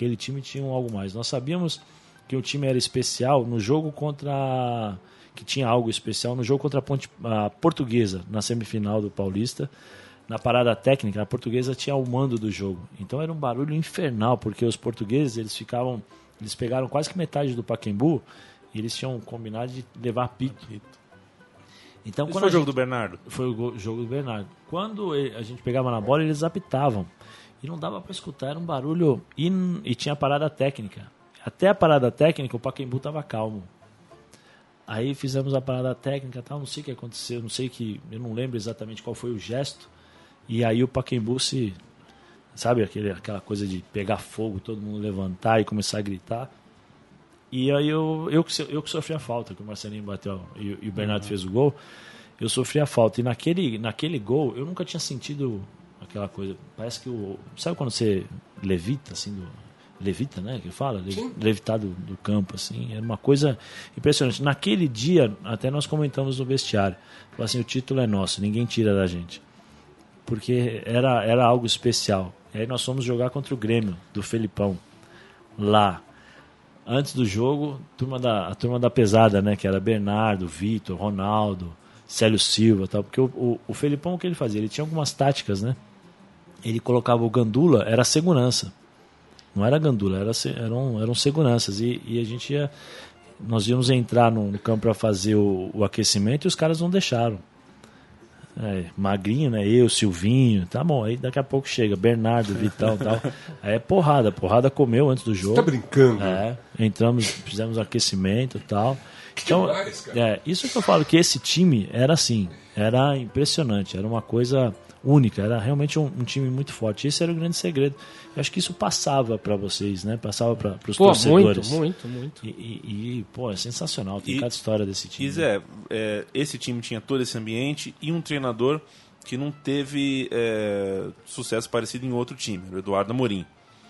um algo mais. Nós sabíamos que o time era especial no jogo que tinha algo especial no jogo contra a Portuguesa, na semifinal do Paulista. Na parada técnica, a Portuguesa tinha o mando do jogo. Então era um barulho infernal, porque os portugueses, eles pegaram quase que metade do Pacaembu e eles tinham combinado de levar pito. Então, foi o jogo do Bernardo? Foi o jogo do Bernardo. Quando a gente pegava na bola, eles apitavam. E não dava para escutar, era um barulho. E tinha a parada técnica. Até a parada técnica, o Pacaembu estava calmo. Aí fizemos a parada técnica, tal, não sei o que aconteceu, eu não lembro exatamente qual foi o gesto. E aí o Pacaembu sabe, aquela coisa de pegar fogo, todo mundo levantar e começar a gritar. E aí eu que sofri a falta, que o Marcelinho bateu e o Bernardo fez o gol, eu sofri a falta. E naquele gol, eu nunca tinha sentido aquela coisa, parece que sabe quando você levita, assim, levita, né, que fala? Levitar do campo, assim, era uma coisa impressionante. Naquele dia, até nós comentamos no vestiário, assim, o título é nosso, ninguém tira da gente. porque era algo especial. E aí nós fomos jogar contra o Grêmio, do Felipão, lá. Antes do jogo, a turma da pesada, né? Que era Bernardo, Vitor, Ronaldo, Célio Silva, tal. Porque o Felipão, o que ele fazia? Ele tinha algumas táticas, né? Ele colocava o Gandula, era segurança. Não era Gandula, eram seguranças. E a gente nós íamos entrar no campo para fazer o aquecimento e os caras não deixaram. Magrinho, né? Eu, Silvinho, tá bom. Aí daqui a pouco chega Bernardo, Vitão e tal. Aí é porrada comeu antes do jogo. Você tá brincando? Entramos, fizemos aquecimento e tal. Então, demais, cara. Isso que eu falo, que esse time era assim, era impressionante, era uma coisa única, era realmente um time muito forte. Esse era o grande segredo. Eu acho que isso passava para vocês, né? Passava para os torcedores. Muito. E é sensacional. Tem cada história desse time. E Zé, esse time tinha todo esse ambiente e um treinador que não teve sucesso parecido em outro time, o Eduardo Amorim.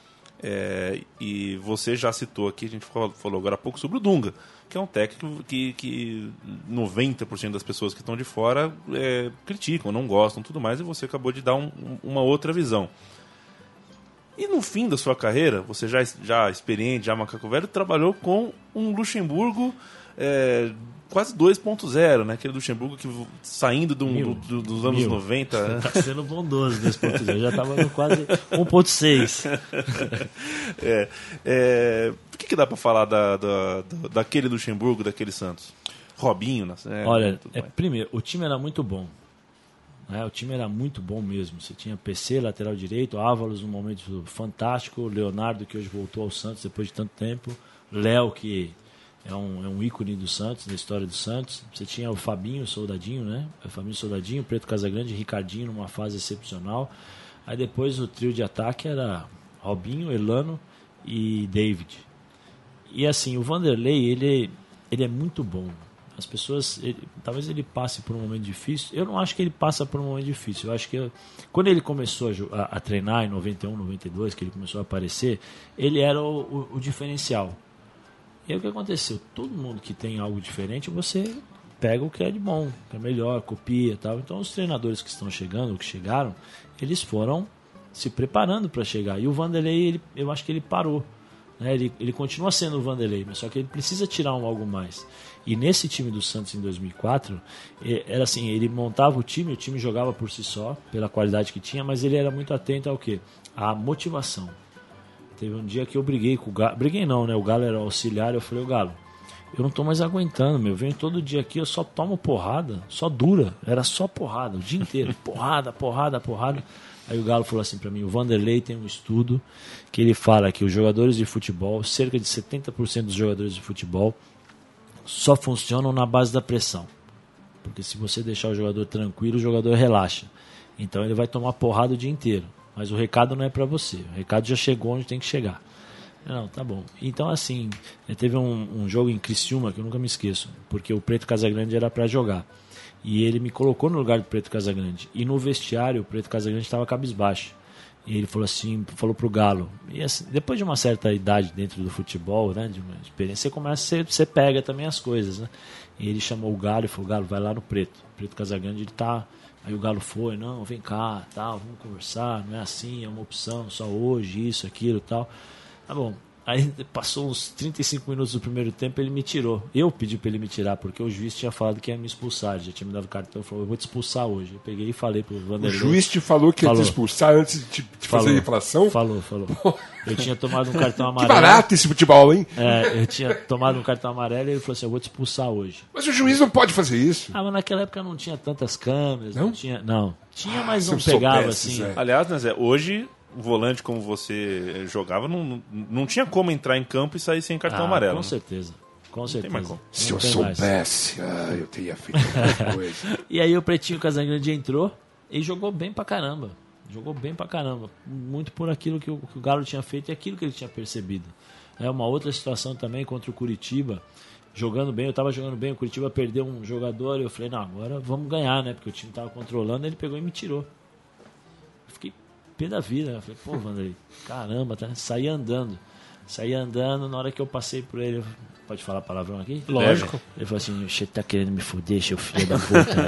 E você já citou aqui, a gente falou agora há pouco sobre o Dunga, que é um técnico que 90% das pessoas que estão de fora criticam, não gostam, tudo mais, e você acabou de dar uma outra visão. E no fim da sua carreira, você já experiente, já macaco velho, trabalhou com um Luxemburgo quase 2.0, né? Aquele Luxemburgo que saindo dos anos 90... Tá sendo bondoso 2.0, eu já estava no quase 1.6. O que dá para falar daquele Luxemburgo, daquele Santos? Robinho, né? Olha, primeiro, o time era muito bom. O time era muito bom mesmo. Você tinha PC, lateral direito, Ávalos num momento fantástico, Leonardo, que hoje voltou ao Santos depois de tanto tempo, Léo, que é um ícone do Santos, da história do Santos. Você tinha o Fabinho Soldadinho, né? Fabinho Soldadinho, Preto Casagrande, Ricardinho numa fase excepcional. Aí depois o trio de ataque era Robinho, Elano e David. E assim, o Vanderlei, ele é muito bom. As pessoas, talvez ele passe por um momento difícil. Eu não acho que ele passa por um momento difícil. Eu acho que quando ele começou a treinar em 91, 92, que ele começou a aparecer, ele era o diferencial. E aí o que aconteceu? Todo mundo que tem algo diferente, você pega o que é de bom, que é melhor, copia e tal. Então os treinadores que estão chegando, que chegaram, eles foram se preparando para chegar. E o Vanderlei, eu acho que ele parou. Ele continua sendo o Vanderlei, mas só que ele precisa tirar algo mais. E nesse time do Santos em 2004, era assim, ele montava o time jogava por si só, pela qualidade que tinha, mas ele era muito atento ao quê? À motivação. Teve um dia que eu briguei com o Galo, briguei não, né? O Galo era auxiliar, eu falei, Galo, eu não tô mais aguentando, eu venho todo dia aqui, eu só tomo porrada, só dura, era só porrada, o dia inteiro, porrada. Aí o Galo falou assim para mim, o Vanderlei tem um estudo que ele fala que os jogadores de futebol, cerca de 70% dos jogadores de futebol só funcionam na base da pressão. Porque se você deixar o jogador tranquilo, o jogador relaxa. Então ele vai tomar porrada o dia inteiro. Mas o recado não é para você. O recado já chegou onde tem que chegar. Não, tá bom. Então assim, teve um jogo em Criciúma que eu nunca me esqueço. Porque o Preto Casagrande era para jogar. E ele me colocou no lugar do Preto Casagrande. E no vestiário, o Preto Casagrande estava cabisbaixo. E ele falou pro Galo. E assim, depois de uma certa idade dentro do futebol, né, de uma experiência, você pega também as coisas, né? E ele chamou o Galo e falou, Galo, vai lá no Preto. O Preto Casagrande, ele tá... Aí o Galo foi, não, vem cá, tal, vamos conversar, não é assim, é uma opção, só hoje, isso, aquilo, tal. Tá bom. Aí passou uns 35 minutos do primeiro tempo, ele me tirou. Eu pedi para ele me tirar, porque o juiz tinha falado que ia me expulsar. Ele já tinha me dado cartão, falou, eu vou te expulsar hoje. Eu peguei e falei pro Vanderlei. O juiz te falou que ia te expulsar antes de fazer a inflação? Falou. Eu tinha tomado um cartão amarelo. Que barato esse futebol, hein? Eu tinha tomado um cartão amarelo e ele falou assim, eu vou te expulsar hoje. Mas o juiz não pode fazer isso. Mas naquela época não tinha tantas câmeras, não tinha, mas não se pegava soubesse, assim. Aliás, né, Zé, hoje... O volante, como você jogava, não tinha como entrar em campo e sair sem cartão amarelo. Com certeza. Se eu soubesse, eu teria feito outra coisa. E aí o Pretinho Casagrande entrou e jogou bem pra caramba. Muito por aquilo que o Galo tinha feito e aquilo que ele tinha percebido. Uma outra situação também contra o Curitiba. Jogando bem, eu tava jogando bem, o Curitiba perdeu um jogador e eu falei, não, agora vamos ganhar, né? Porque o time tava controlando, ele pegou e me tirou. Eu fiquei pé da vida, né? Eu falei, pô, Vanderlei, caramba, saí andando. Saí andando, na hora que eu passei por ele, pode falar palavrão aqui? Lógico. Ele falou assim, você tá querendo me foder, seu filho da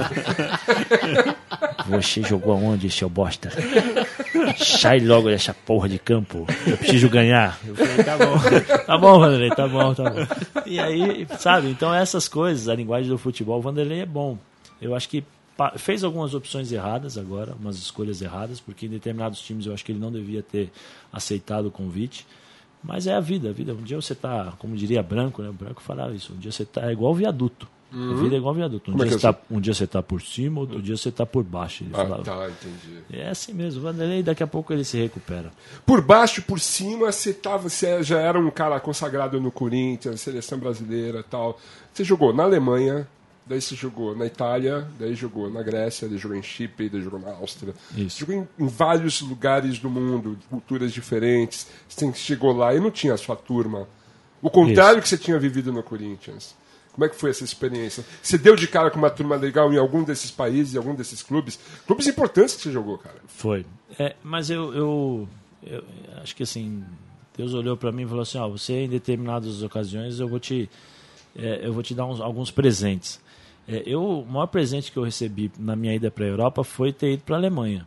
puta? Você jogou aonde, seu bosta? Sai logo dessa porra de campo, eu preciso ganhar. Eu falei, tá bom, Vanderlei, tá bom. E aí, sabe, então essas coisas, a linguagem do futebol, o Vanderlei é bom. Eu acho que fez algumas opções erradas agora, umas escolhas erradas, porque em determinados times eu acho que ele não devia ter aceitado o convite. Mas é a vida. Um dia você tá, como diria Branco, né? O Branco falava isso. Um dia você tá igual viaduto. A vida é igual viaduto. Um dia você tá por cima, outro dia você tá por baixo. Ele falava. Tá, entendi. É assim mesmo. O Vanderlei, daqui a pouco ele se recupera. Por baixo, por cima, você já era um cara consagrado no Corinthians, seleção brasileira e tal. Você jogou na Alemanha, daí você jogou na Itália, daí jogou na Grécia, daí jogou em Chipre, daí jogou na Áustria. Isso. Jogou em vários lugares do mundo, culturas diferentes. Você chegou lá e não tinha a sua turma. O contrário que você tinha vivido no Corinthians. Como é que foi essa experiência? Você deu de cara com uma turma legal em algum desses países, em algum desses clubes? Clubes importantes que você jogou, cara. Foi. Mas eu acho que assim, Deus olhou para mim e falou assim, você em determinadas ocasiões eu vou te dar alguns presentes. O maior presente que eu recebi na minha ida para a Europa foi ter ido para a Alemanha.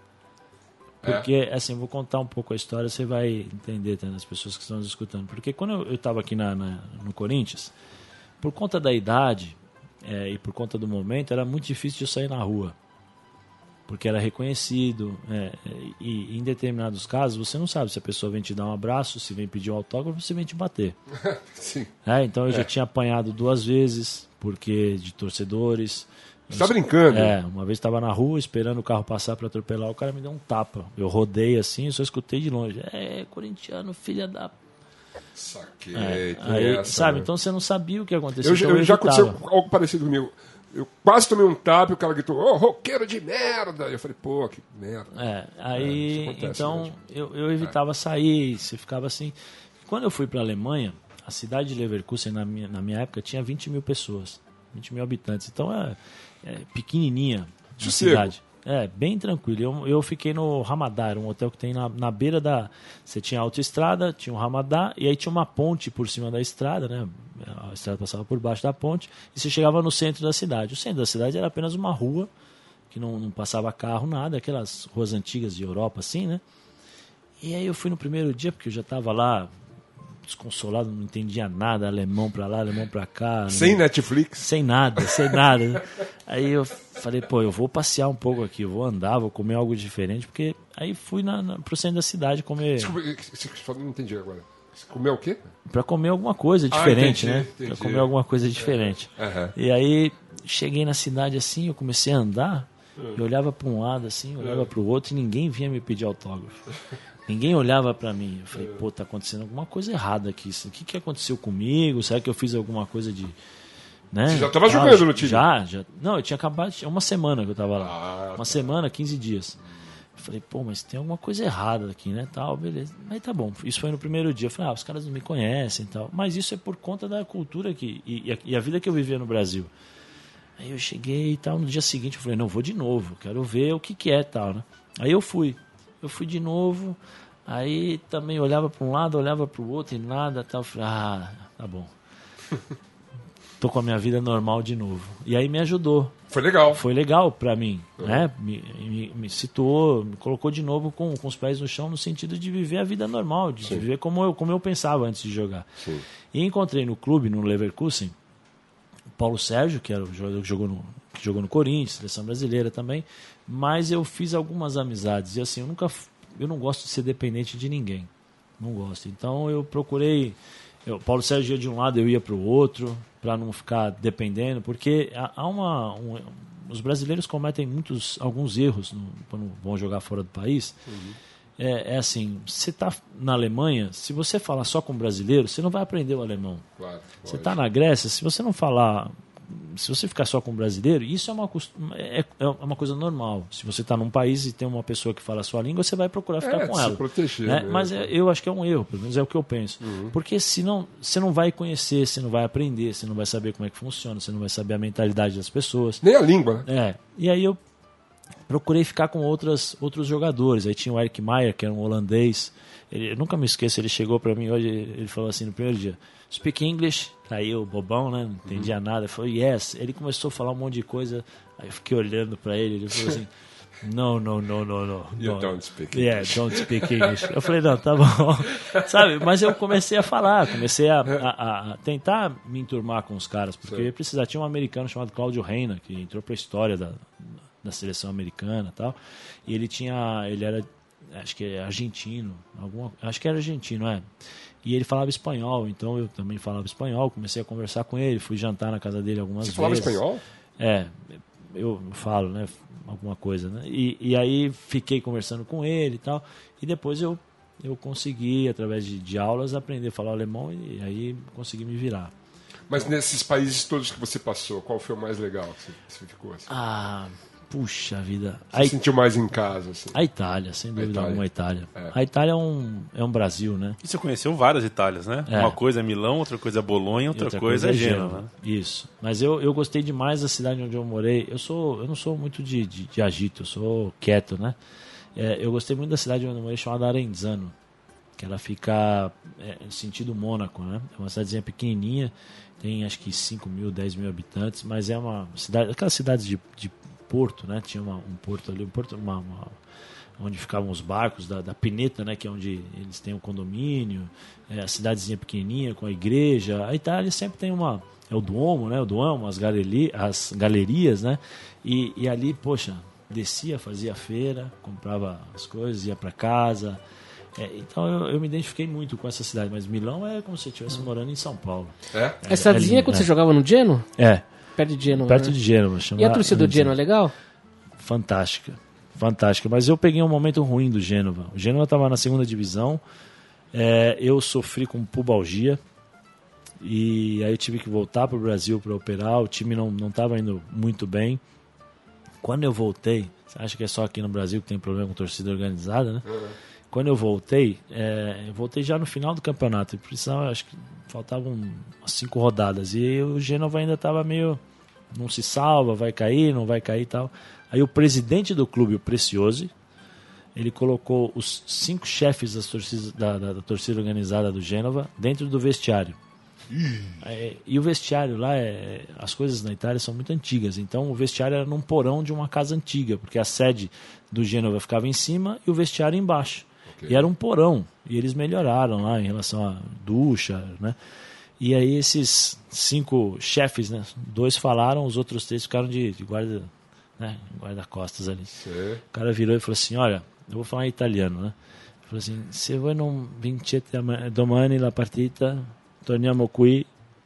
Porque, assim, vou contar um pouco a história, você vai entender, as pessoas que estão nos escutando. Porque quando eu estava aqui no Corinthians, por conta da idade e por conta do momento, era muito difícil de eu sair na rua. Porque era reconhecido. E em determinados casos, você não sabe se a pessoa vem te dar um abraço, se vem pedir um autógrafo, se vem te bater. Sim. Então eu já tinha apanhado 2 vezes, porque de torcedores. Você tá brincando? Uma vez estava na rua, esperando o carro passar para atropelar, o cara me deu um tapa. Eu rodei assim, só escutei de longe. Corintiano, filha da... Saquei. Aí, sabe, então você não sabia o que aconteceu. Já aconteceu algo parecido comigo. Eu quase tomei um tapa e o cara gritou, roqueiro de merda! Eu falei, pô, que merda. Aí, então, mesmo. eu evitava sair, você ficava assim. Quando eu fui para a Alemanha, a cidade de Leverkusen, na minha época, tinha 20 mil pessoas, 20 mil habitantes. Então, é pequenininha a cidade. Bem tranquilo. Eu fiquei no Ramadá, era um hotel que tem na beira da... Você tinha a autoestrada, tinha o Ramadá, e aí tinha uma ponte por cima da estrada, né? A estrada passava por baixo da ponte, e você chegava no centro da cidade. O centro da cidade era apenas uma rua, que não passava carro, nada, aquelas ruas antigas de Europa, assim, né? E aí eu fui no primeiro dia, porque eu já estava lá, desconsolado, não entendia nada, alemão pra lá, alemão pra cá. Sem Netflix? Sem nada. Aí eu falei, eu vou passear um pouco aqui, eu vou andar, vou comer algo diferente, porque aí fui pro centro da cidade comer... Desculpa, não entendi agora. Você comeu o quê? Pra comer alguma coisa diferente, entendi. Pra comer alguma coisa diferente. E aí, cheguei na cidade assim, eu comecei a andar, eu olhava pra um lado assim, olhava pro outro, e ninguém vinha me pedir autógrafo. Ninguém olhava pra mim. Eu falei, tá acontecendo alguma coisa errada aqui. O que aconteceu comigo? Será que eu fiz alguma coisa de... Né? Você já estava jogando no time? Já. Não, eu tinha acabado... Uma semana que eu tava lá. Uma semana, 15 dias. Eu falei, mas tem alguma coisa errada aqui, né? Tal, beleza. Aí tá bom. Isso foi no primeiro dia. Eu falei, os caras não me conhecem e tal. Mas isso é por conta da cultura e a vida que eu vivia no Brasil. Aí eu cheguei e tal. No dia seguinte eu falei, não, vou de novo. Quero ver o que é tal, né? Aí eu fui. Eu fui de novo, aí também olhava para um lado, olhava para o outro e nada, tal. Falei, tá bom. Tô com a minha vida normal de novo. E aí me ajudou. Foi legal. Foi legal para mim, né? Me situou, me colocou de novo com os pés no chão no sentido de viver a vida normal, de viver como eu pensava antes de jogar. Sim. E encontrei no clube, no Leverkusen, o Paulo Sérgio, que era o jogador que jogou no Corinthians, seleção brasileira também, mas eu fiz algumas amizades e assim, eu não gosto de ser dependente de ninguém, não gosto. Então eu procurei, o Paulo Sérgio ia de um lado, eu ia para o outro, para não ficar dependendo, porque os brasileiros cometem alguns erros quando vão jogar fora do país. Assim, você está na Alemanha, se você falar só com brasileiro, você não vai aprender o alemão. Claro, você está na Grécia, se você não falar, se você ficar só com brasileiro, isso é uma coisa normal. Se você está num país e tem uma pessoa que fala a sua língua, você vai procurar ficar com ela. Se proteger, né? Mas eu acho que é um erro, pelo menos é o que eu penso. Porque senão você não vai conhecer, você não vai aprender, você não vai saber como é que funciona, você não vai saber a mentalidade das pessoas. Nem a língua, né? E aí eu procurei ficar com outros jogadores. Aí tinha o Eric Meijer, que era um holandês. Eu nunca me esqueço, ele chegou para mim hoje, ele falou assim no primeiro dia, speak English. Aí eu, bobão, né, não entendia nada. Ele falou, yes. Ele começou a falar um monte de coisa. Aí eu fiquei olhando para ele, ele falou assim, no. You don't speak English. Yeah, don't speak English. Eu falei, não, tá bom. Sabe, mas eu comecei a falar, comecei a tentar me enturmar com os caras, porque eu ia precisar. Tinha um americano chamado Claudio Reina, que entrou pra história da seleção americana e tal. E ele era, acho que é argentino, acho que era argentino, E ele falava espanhol, então eu também falava espanhol, comecei a conversar com ele, fui jantar na casa dele algumas vezes. Você falava espanhol? Eu falo, né, alguma coisa, né? E aí fiquei conversando com ele e tal, e depois eu consegui, através de aulas, aprender a falar alemão e aí consegui me virar. Mas nesses países todos que você passou, qual foi o mais legal que você ficou assim? Puxa vida. Você sentiu mais em casa? Assim? A Itália, sem dúvida alguma, a Itália. A Itália é um Brasil, né? E você conheceu várias Itálias, né? Uma coisa é Milão, outra coisa é Bolonha, outra coisa é Gênova. Isso. Mas eu gostei demais da cidade onde eu morei. Eu não sou muito de agito, eu sou quieto, né? Eu gostei muito da cidade onde eu morei, chamada Arenzano, que ela fica no sentido Mônaco, né? É uma cidadezinha pequenininha, tem acho que 5 mil, 10 mil habitantes, mas é uma cidade, aquelas cidades de porto, né? Tinha um porto ali, onde ficavam os barcos da Pineta, né? Que é onde eles têm o condomínio, a cidadezinha pequenininha com a igreja. A Itália sempre tem é o Duomo, né? O Duomo, as galerias, né? E ali, poxa, descia, fazia feira, comprava as coisas, ia para casa. Então eu me identifiquei muito com essa cidade, mas Milão é como se você estivesse morando em São Paulo. Essa cidadezinha quando você jogava no Genoa? Perto de Gênova. Perto de Gênova. E a torcida do Genoa é legal? Fantástica. Mas eu peguei um momento ruim do Gênova. O Gênova estava na segunda divisão. Eu sofri com pubalgia. E aí eu tive que voltar para o Brasil para operar. O time não estava indo muito bem. Quando eu voltei, você acha que é só aqui no Brasil que tem problema com torcida organizada, né? Quando eu voltei já no final do campeonato. Precisava, acho que faltavam 5 rodadas. E o Gênova ainda estava meio... Não se salva, vai cair, não vai cair e tal. Aí o presidente do clube, o Preciosi, ele colocou os 5 chefes da torcida organizada do Gênova dentro do vestiário. E o vestiário lá, as coisas na Itália são muito antigas. Então o vestiário era num porão de uma casa antiga, porque a sede do Gênova ficava em cima e o vestiário embaixo. E era um porão. E eles melhoraram lá em relação à ducha, né? E aí esses 5 chefes, né? 2 falaram, os outros 3 ficaram de guarda, né? Guarda-costas ali. Sim. O cara virou e falou assim, olha, eu vou falar em italiano, né? Ele falou assim, se voi non vincete domani la partita, torniamo qui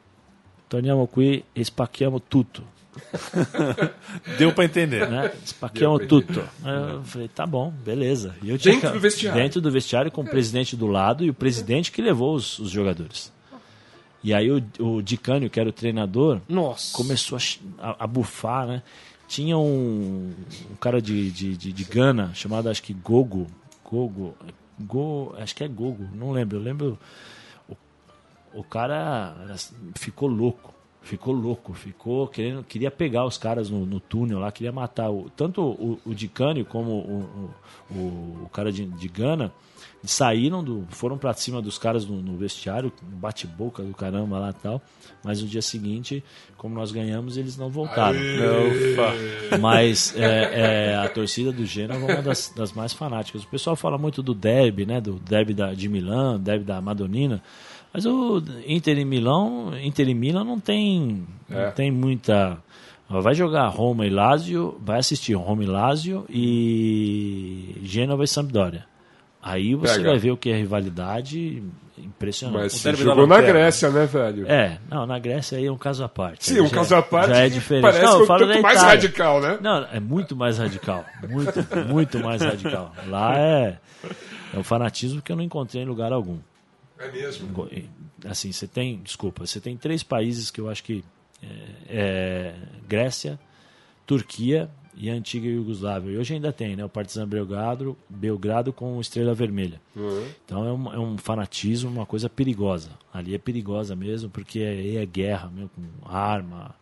e spacchiamo tutto. Deu pra entender, né? Spacchiamo tutto. Eu falei, tá bom, beleza. E eu dentro do vestiário? Dentro do vestiário, com o presidente do lado e o presidente que levou os jogadores. E aí o Di Canio, que era o treinador, começou a bufar, né? Tinha um cara de Gana, chamado acho que Gogo, acho que é Gogo, não lembro. Eu lembro, o cara ficou louco, queria pegar os caras no túnel lá, queria matar tanto o Di Canio como o cara de Gana. Foram pra cima dos caras no vestiário, bate-boca do caramba lá e tal, mas no dia seguinte, como nós ganhamos, eles não voltaram. Mas a torcida do Genoa é uma das mais fanáticas. O pessoal fala muito do derby, né? Do derby de Milão, derby da Madonnina, mas o Inter e Milan não tem muita... Vai jogar Roma e Lazio, vai assistir Roma e Lazio e Genova e Sampdoria. Aí você vai ver o que é rivalidade impressionante. Mas você jogou na Grécia, né, velho? Na Grécia aí é um caso à parte. Sim, caso à parte. Já é diferente. Parece que é muito mais radical, né? Não, é muito mais radical. Muito mais radical. Lá é um fanatismo que eu não encontrei em lugar algum. É mesmo? Assim, você tem 3 países que eu acho que Grécia, Turquia e a antiga Iugoslávia. E hoje ainda tem, né? O Partizan Belgrado com Estrela Vermelha. Então é um fanatismo, uma coisa perigosa. Ali é perigosa mesmo, porque é guerra mesmo, com arma,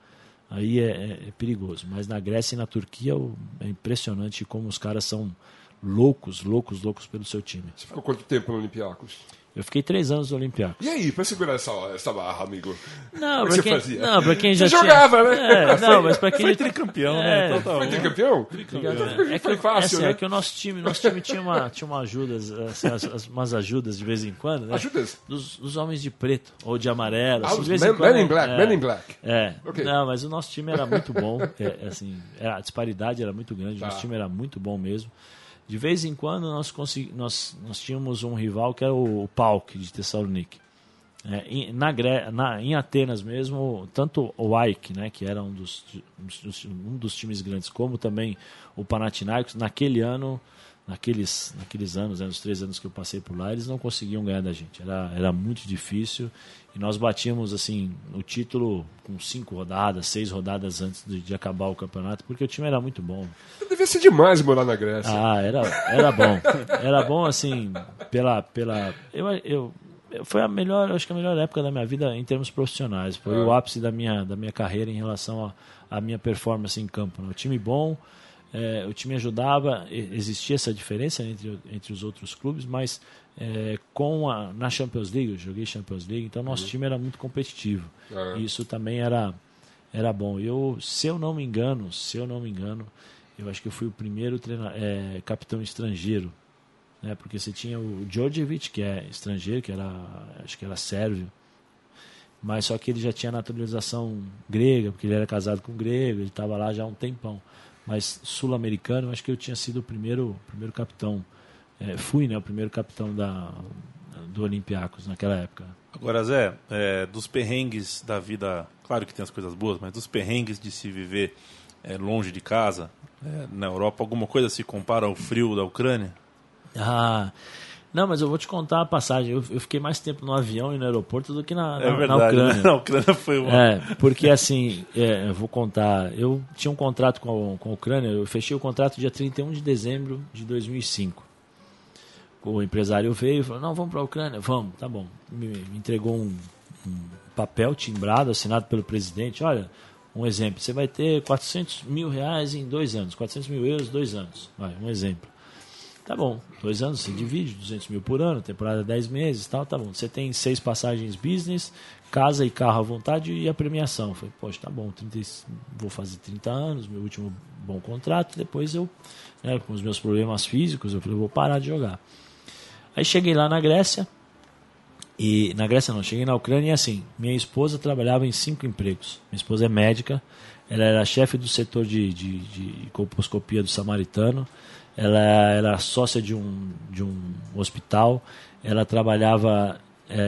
aí é perigoso. Mas na Grécia e na Turquia é impressionante como os caras são loucos pelo seu time. Você ficou quanto tempo no Olympiacos? Eu fiquei 3 anos no Olympiacos. E aí, pra segurar essa barra, amigo? Não, o que você fazia? Não, pra quem já você jogava, né? Não, mas pra quem foi tricampeão, né? Então tá foi bom. tricampeão? Foi fácil, assim, né? É que o nosso time tinha uma ajudas, assim, umas ajudas de vez em quando, né? Ajudas? Dos homens de preto ou de amarelo. Assim, os de vez em quando, Men in Black, Men in Black. Okay. Não, mas o nosso time era muito bom. Assim, a disparidade era muito grande, o nosso time era muito bom mesmo. De vez em quando nós tínhamos um rival que era o PAOK de Tessalonique. Em Atenas mesmo, tanto o AEK, né, que era um dos times grandes, como também o Panathinaikos, naquele ano, naqueles anos, né, nos 3 anos que eu passei por lá, eles não conseguiam ganhar da gente. Era muito difícil e nós batíamos assim, o título com 5 rodadas, 6 rodadas antes de acabar o campeonato, porque o time era muito bom. Devia ser demais morar na Grécia. Era bom. Era bom assim, foi acho que a melhor época da minha vida em termos profissionais. Foi o ápice da minha carreira em relação à minha performance em campo. Né? O time bom, o time ajudava, existia essa diferença entre os outros clubes, mas na Champions League, eu joguei Champions League, então nosso time era muito competitivo. E isso também era bom. Se eu não me engano, eu acho que eu fui o primeiro capitão estrangeiro. Né, porque você tinha o Djordjevic, que é estrangeiro, acho que era sérvio, mas só que ele já tinha naturalização grega, porque ele era casado com um grego, ele estava lá já há um tempão. Mas sul-americano, acho que eu tinha sido o primeiro capitão. Fui, né, o primeiro capitão do Olympiacos naquela época. Agora, Zé, dos perrengues da vida, claro que tem as coisas boas, mas dos perrengues de se viver longe de casa, na Europa, alguma coisa se compara ao frio da Ucrânia? Não, mas eu vou te contar a passagem. Eu fiquei mais tempo no avião e no aeroporto do que na Ucrânia. Né? Na Ucrânia foi porque assim, eu vou contar. Eu tinha um contrato com a Ucrânia, eu fechei o contrato dia 31 de dezembro de 2005. O empresário veio e falou: não, vamos para a Ucrânia? Vamos, tá bom. Me entregou um papel timbrado, assinado pelo presidente. Olha, um exemplo, você vai ter 400 mil reais em 2 anos, 400 mil euros, 2 anos. Vai, um exemplo. Tá bom, 2 anos, você divide, 200 mil por ano, temporada 10 meses, tá bom. Você tem 6 passagens business, casa e carro à vontade e a premiação. Eu falei, poxa, tá bom, vou fazer 30 anos, meu último bom contrato, depois eu, com os meus problemas físicos, eu falei, vou parar de jogar. Aí cheguei lá na Grécia, cheguei na Ucrânia e assim, minha esposa trabalhava em 5 empregos. Minha esposa é médica, ela era chefe do setor de colposcopia do Samaritano, ela era sócia de um hospital, ela trabalhava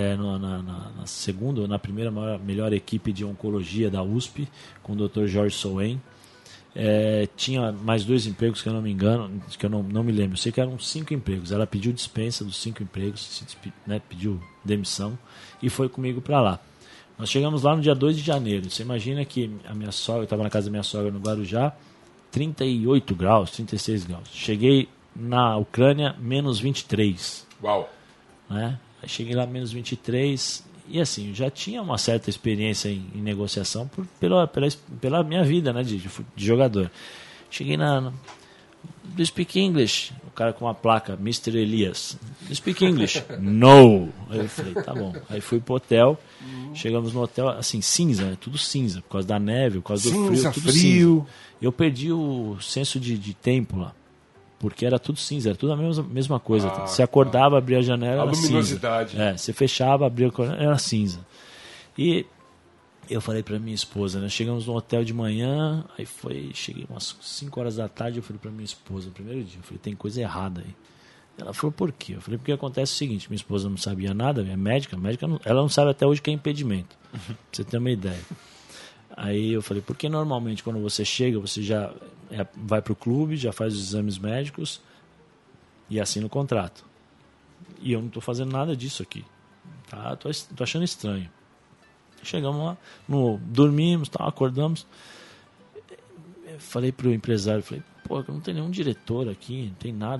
na segunda ou na primeira melhor equipe de oncologia da USP, com o Dr. Jorge Soen. Tinha mais 2 empregos que eu não me engano, que eu não me lembro, eu sei que eram 5 empregos. Ela pediu dispensa dos 5 empregos, pediu demissão e foi comigo para lá. Nós chegamos lá no dia 2 de janeiro. Você imagina que a minha sogra, eu estava na casa da minha sogra no Guarujá, 38 graus, 36 graus. Cheguei na Ucrânia, menos 23. Uau! Né? Aí cheguei lá, menos 23. E assim, eu já tinha uma certa experiência em negociação pela minha vida, né, de jogador. Cheguei do you speak English? O cara com uma placa, Mr. Elias. Do you speak English? No! Aí eu falei, tá bom. Aí fui pro hotel, chegamos no hotel, assim, cinza, né? Tudo cinza, por causa da neve, por causa do frio, tudo cinza. Eu perdi o senso de tempo lá, porque era tudo cinza, era tudo a mesma coisa. Você acordava, abria a janela, era luminosidade. Cinza. Você fechava, abria a janela, era cinza. E eu falei pra minha esposa, né? Chegamos no hotel de manhã, cheguei umas 5 horas da tarde, eu falei pra minha esposa, no primeiro dia, eu falei, tem coisa errada aí. Ela falou, por quê? Eu falei, porque acontece o seguinte, minha esposa não sabia nada, é médica ela não sabe até hoje o que é impedimento, pra você ter uma ideia. Aí eu falei, porque normalmente quando você chega, você já vai pro clube, já faz os exames médicos e assina o contrato. E eu não tô fazendo nada disso aqui. Tá? Tô achando estranho. Chegamos lá, dormimos, acordamos. Eu falei pro empresário, falei, pô, não tem nenhum diretor aqui, não tem nada.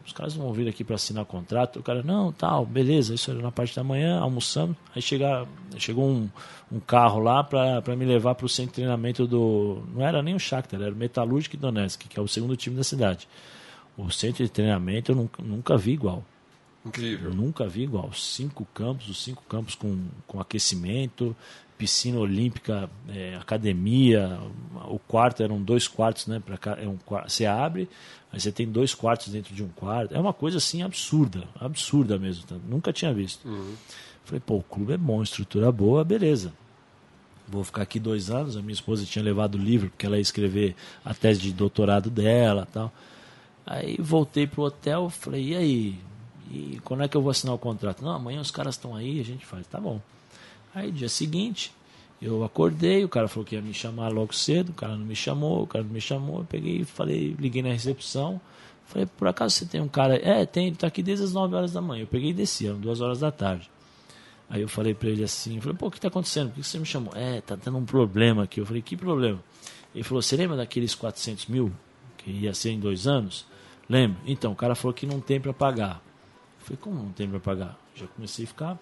os caras vão vir aqui para assinar contrato. O cara, não, tal, beleza, isso era na parte da manhã, almoçando. Aí chegou um carro lá para me levar para o centro de treinamento não era nem o Shakhtar, era o Metalúrgico Donetsk, que é o segundo time da cidade. O centro de treinamento eu nunca vi igual. Incrível. Eu nunca vi igual. Os 5 campos com aquecimento, piscina olímpica, academia. O quarto eram 2 quartos, né? Você abre, aí você tem 2 quartos dentro de um quarto. É uma coisa assim absurda mesmo. Tá? Nunca tinha visto. Falei, pô, o clube é bom, estrutura boa, beleza. Vou ficar aqui 2 anos. A minha esposa tinha levado o livro porque ela ia escrever a tese de doutorado dela, tal. Aí voltei pro hotel, falei, e aí? E quando é que eu vou assinar o contrato? Não, amanhã os caras estão aí, a gente faz. Tá bom. Aí, dia seguinte, eu acordei, o cara falou que ia me chamar logo cedo, o cara não me chamou, eu peguei e falei, liguei na recepção, falei, por acaso você tem um cara? Tem, ele tá aqui desde as 9 horas da manhã. Eu peguei e desci, eram 2 horas da tarde. Aí eu falei pra ele assim, falei, pô, o que tá acontecendo? Por que você me chamou? Tá tendo um problema aqui. Eu falei, que problema? Ele falou, você lembra daqueles 400 mil que ia ser em 2 anos? Lembro. Então, o cara falou que não tem pra pagar. Eu falei, como não tem pra pagar? Já comecei a ficar...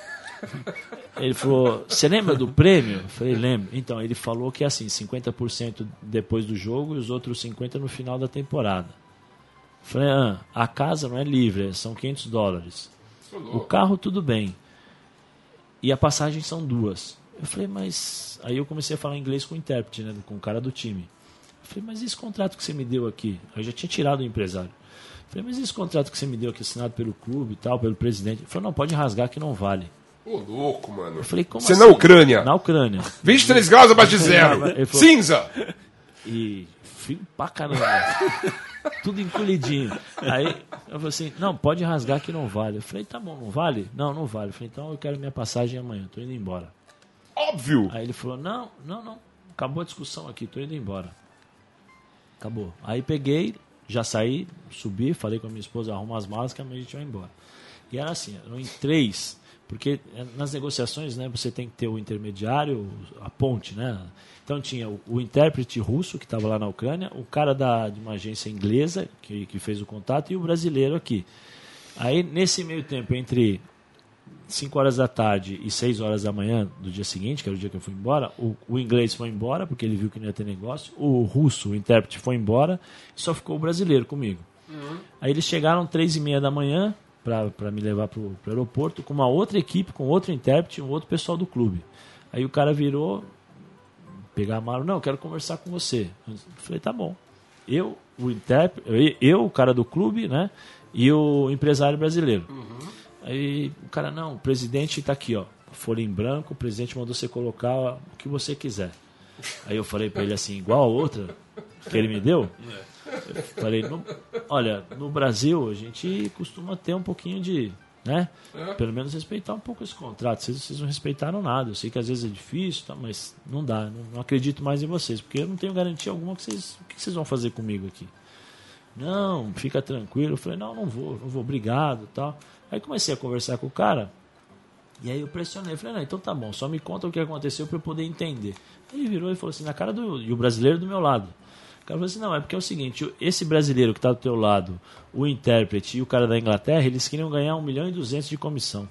Ele falou, você lembra do prêmio? Eu falei, lembro. Então, ele falou que é assim, 50% depois do jogo e os outros 50% no final da temporada. Eu falei, a casa não é livre, são $500. O carro tudo bem. E a passagem são 2. Eu falei, mas... Aí eu comecei a falar inglês com o intérprete, né, com o cara do time. Eu falei, mas esse contrato que você me deu aqui? Eu já tinha tirado o empresário. Eu falei, mas esse contrato que você me deu aqui, assinado pelo clube e tal, pelo presidente? Ele falou, não, pode rasgar que não vale. Ô, louco, mano. Eu falei, como você assim? Na Ucrânia? Na Ucrânia. 23 graus abaixo de zero. Falou, cinza! E frio pra caramba. Tudo encolhidinho. Aí eu falei assim, não, pode rasgar que não vale. Eu falei, tá bom, não vale? Não, não vale. Eu falei, então eu quero minha passagem amanhã, tô indo embora. Óbvio! Aí ele falou, não. Acabou a discussão aqui, tô indo embora. Acabou. Aí peguei, já saí, subi, falei com a minha esposa, arruma as malas que amanhã a gente vai embora. E era assim, eram em 3, porque nas negociações, né, você tem que ter o intermediário, a ponte, né? Então tinha o intérprete russo que estava lá na Ucrânia, o cara de uma agência inglesa que fez o contato e o brasileiro aqui. Aí nesse meio tempo, entre 5 horas da tarde e 6 horas da manhã do dia seguinte, que era o dia que eu fui embora, o inglês foi embora, porque ele viu que não ia ter negócio, o russo, o intérprete, foi embora, e só ficou o brasileiro comigo. Aí eles chegaram 3h30 da manhã para me levar para o aeroporto, com uma outra equipe, com outro intérprete, um outro pessoal do clube. Aí o cara virou, pegar a mala, não, eu quero conversar com você. Eu falei, tá bom. Eu, o cara do clube, né, e o empresário brasileiro. Aí o cara, não, o presidente está aqui, ó, folha em branco, o presidente mandou você colocar o que você quiser. Aí eu falei para ele assim, igual a outra que ele me deu. Eu falei, olha, no Brasil a gente costuma ter um pouquinho de, né, pelo menos respeitar um pouco esse contrato. Vocês não respeitaram nada. Eu sei que às vezes é difícil, tá, mas não dá, não acredito mais em vocês, porque eu não tenho garantia alguma o que vocês vão fazer comigo aqui. Não, fica tranquilo. Eu falei, não vou, obrigado, tal. Aí comecei a conversar com o cara, e aí eu pressionei, falei, não, então tá bom, só me conta o que aconteceu para eu poder entender. Aí ele virou e falou assim, na cara e o brasileiro do meu lado. O cara falou assim, não, é porque é o seguinte, esse brasileiro que tá do teu lado, o intérprete e o cara da Inglaterra, eles queriam ganhar 1.200.000 de comissão.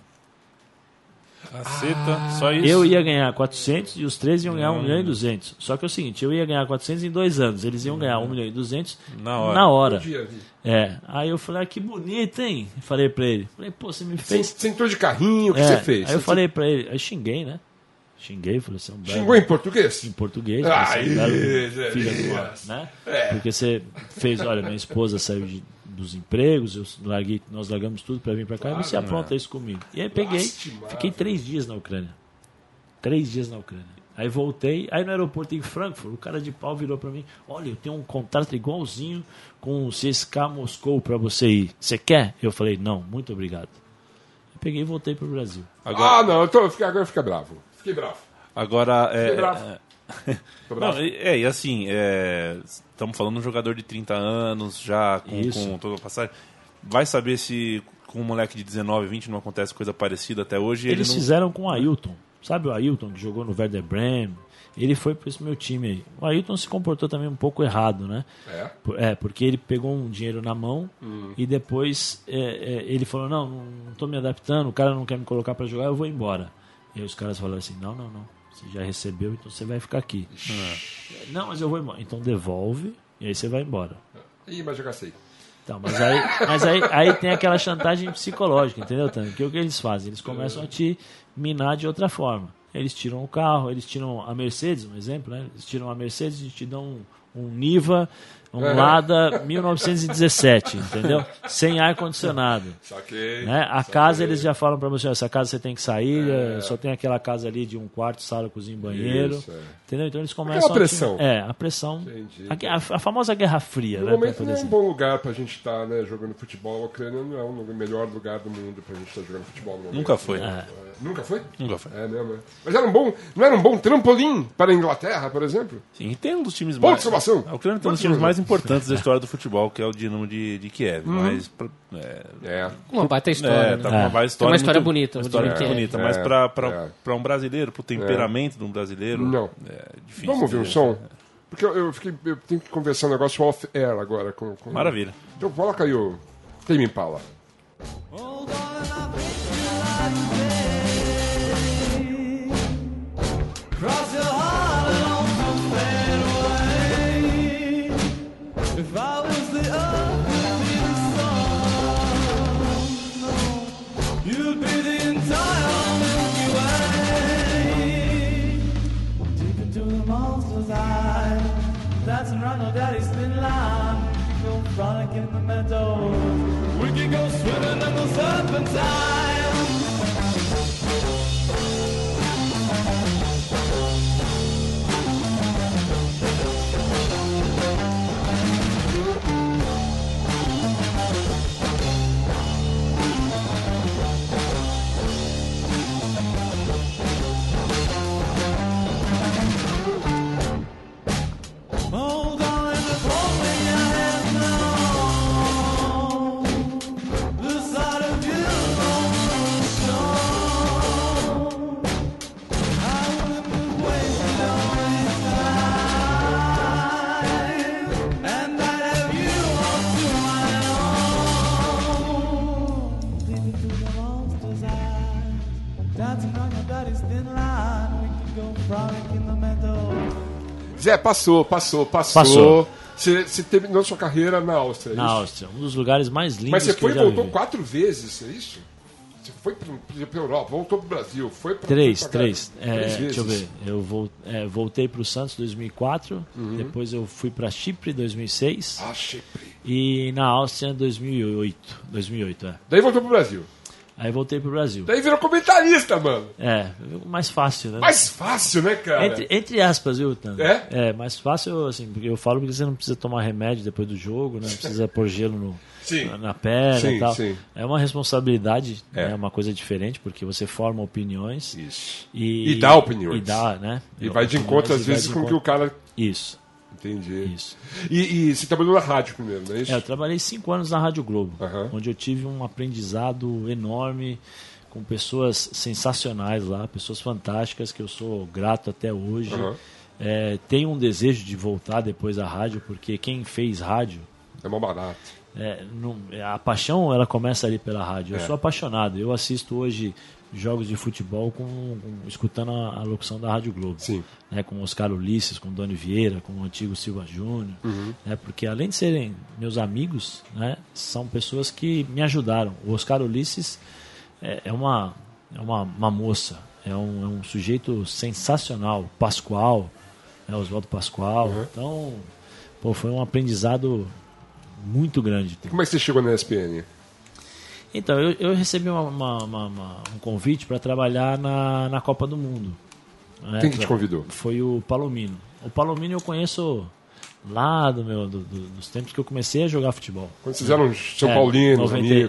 Caceta, só isso? Eu ia ganhar 400 e os 3 iam ganhar 1.200.000. Só que é o seguinte, eu ia ganhar 400 em 2 anos, eles iam ganhar 1.200.000 na hora. Aí eu falei, que bonito, hein? Falei pra ele. Falei, pô, você me fez... Você entrou de carrinho, o que você fez? Aí eu falei pra ele, aí xinguei, né? Falei, você é um belo... Xingou em português? Em português. Você é um belo filho de uma, né? Porque você fez, olha, minha esposa saiu dos empregos, nós largamos tudo para vir para cá, e você apronta isso comigo. E aí peguei, fiquei 3 dias na Ucrânia. 3 dias na Ucrânia. Aí voltei, aí no aeroporto em Frankfurt, o cara de pau virou para mim, olha, eu tenho um contrato igualzinho com o CSKA Moscou para você ir. Você quer? Eu falei, não, muito obrigado. Eu peguei e voltei pro Brasil. Agora... não, agora fica bravo. Fiquei bravo. Agora, Fiquei bravo. Não, e assim, estamos falando de um jogador de 30 anos, já com toda a passagem. Vai saber se com um moleque de 19, 20 não acontece coisa parecida até hoje. Eles fizeram com o Ailton. Sabe o Ailton que jogou no Werder Bremen? ele foi para esse meu time aí. O Ailton se comportou também um pouco errado, né? Porque ele pegou um dinheiro na mão e depois ele falou, não estou me adaptando, o cara não quer me colocar para jogar, eu vou embora. E aí os caras falaram assim, não, você já recebeu, então você vai ficar aqui. Não, mas eu vou embora. Então devolve e aí você vai embora. Ih, mas eu gastei. Então, mas aí tem aquela chantagem psicológica, entendeu, Tânia? Que é o que eles fazem? Eles começam a te minar de outra forma. Eles tiram o carro, eles tiram a Mercedes, um exemplo, né? Eles tiram a Mercedes e te dão um Niva, um Lada 1917, entendeu? Sem ar-condicionado. Saquei. Né? A casa, eles já falam pra você, essa casa você tem que sair, só tem aquela casa ali de um quarto, sala, cozinha e banheiro. Isso, entendeu? Então eles começam aquela pressão. A pressão. A famosa Guerra Fria. No momento não é um bom lugar pra gente estar jogando futebol. A Ucrânia não é o melhor lugar do mundo pra gente estar jogando futebol no momento. Nunca foi. Nunca foi? Nunca foi. É mesmo. Mas não era um bom trampolim para a Inglaterra, por exemplo? Sim, tem um dos times mais... Observação. A Ucrânia tem um dos times mais importantes da história do futebol, que é o Dinamo de Kiev. Mas... Uma baita história. Tá com uma baita história. Uma história bonita. Uma história bonita. Mas para um brasileiro, pro temperamento de um brasileiro, é difícil. Vamos ouvir um som? Porque eu tenho que conversar um negócio off-air agora. Maravilha. Então coloca aí o Tame Impala. Cross your heart along the fairway. If I was the earth, you'd be the sun. You'd be the entire Milky Way. Deep into the monster's eye, dancing around your daddy's thin line. We could go frolic in the meadows. We could go swimming in the serpentine. Zé, passou. Você terminou sua carreira na Áustria, Na Áustria, um dos lugares mais lindos. Mas você foi e voltou 4 vezes, é isso? Você foi pra Europa, voltou pro Brasil, foi pra... Três. Três vezes. Deixa eu ver. Eu voltei pro Santos em 2004, depois eu fui pra Chipre em 2006. Chipre. E na Áustria em 2008. Daí voltou pro Brasil. Aí voltei pro Brasil. Daí virou comentarista, mano. Mais fácil, né? Mais fácil, né, cara? Entre aspas, viu, Tano? Mais fácil, assim, porque eu falo que você não precisa tomar remédio depois do jogo, né? Não precisa pôr gelo na perna e tal. Sim. É uma responsabilidade, é uma coisa diferente, porque você forma opiniões. Isso. E dá opiniões. E dá, né? E vai de encontro, às vezes, com o que o cara... Isso. Entendi. Isso. E você trabalhou na rádio primeiro, não é isso? Eu trabalhei 5 anos na Rádio Globo, onde eu tive um aprendizado enorme, com pessoas sensacionais lá, pessoas fantásticas, que eu sou grato até hoje. Tenho um desejo de voltar depois à rádio, porque quem fez rádio... É mó barato. A paixão, ela começa ali pela rádio. Eu sou apaixonado. Eu assisto hoje jogos de futebol escutando a locução da Rádio Globo. Sim. Né, com Oscar Ulisses, com Doni Vieira, com o antigo Silva Júnior. Né, porque além de serem meus amigos, né, são pessoas que me ajudaram. O Oscar Ulisses é uma moça, é um sujeito sensacional. Pascoal, Oswaldo Pascoal. Então, foi um aprendizado muito grande. E como é que você chegou na ESPN? Então, eu recebi um convite para trabalhar na Copa do Mundo. Né? Quem que te convidou? Foi o Palomino. O Palomino eu conheço lá dos tempos que eu comecei a jogar futebol. Quando vocês eram São Paulino,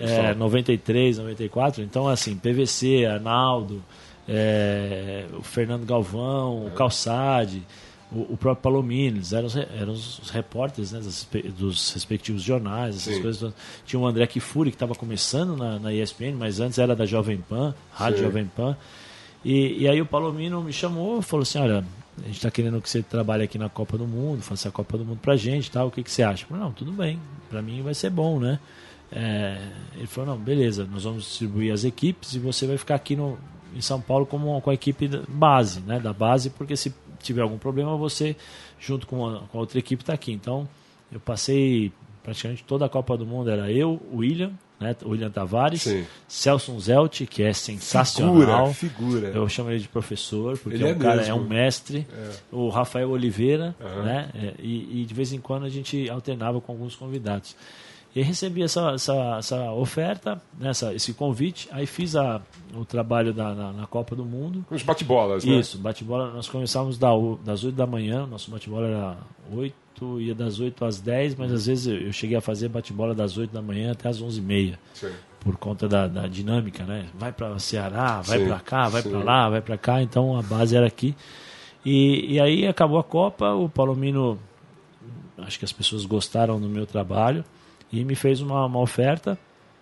93, 94. Então, assim, PVC, Arnaldo, o Fernando Galvão, o Calçade... O próprio Palomino, eles eram os repórteres, né, dos respectivos jornais, essas coisas. Tinha o André Kifuri, que estava começando na ESPN, mas antes era da Jovem Pan, Rádio Jovem Pan. E aí o Palomino me chamou e falou assim, olha, a gente está querendo que você trabalhe aqui na Copa do Mundo, faça a Copa do Mundo pra gente, tal, o que você acha? Eu falei, não, tudo bem, pra mim vai ser bom, né? Ele falou, não, beleza, nós vamos distribuir as equipes e você vai ficar aqui em São Paulo com a equipe base, né? Da base, porque se tiver algum problema, você, junto com a outra equipe, está aqui. Então, eu passei praticamente toda a Copa do Mundo, era eu, o William, né? O William Tavares, sim. Celso Zelt, que é sensacional. Figura. Eu chamo ele de professor, porque o cara é um mestre. O Rafael Oliveira, né? E de vez em quando a gente alternava com alguns convidados. E recebi essa oferta, né, esse convite, aí fiz o trabalho na Copa do Mundo. Os bate-bolas, né? Isso, bate-bola, nós começávamos das 8 da manhã, nosso bate-bola era 8, ia das 8 às 10, mas às vezes eu cheguei a fazer bate-bola das 8 da manhã até às 11h30, por conta da dinâmica, né? Vai para Ceará, vai para cá, vai para lá, vai para cá, então a base era aqui. E aí acabou a Copa, o Palomino, acho que as pessoas gostaram do meu trabalho, e me fez uma oferta,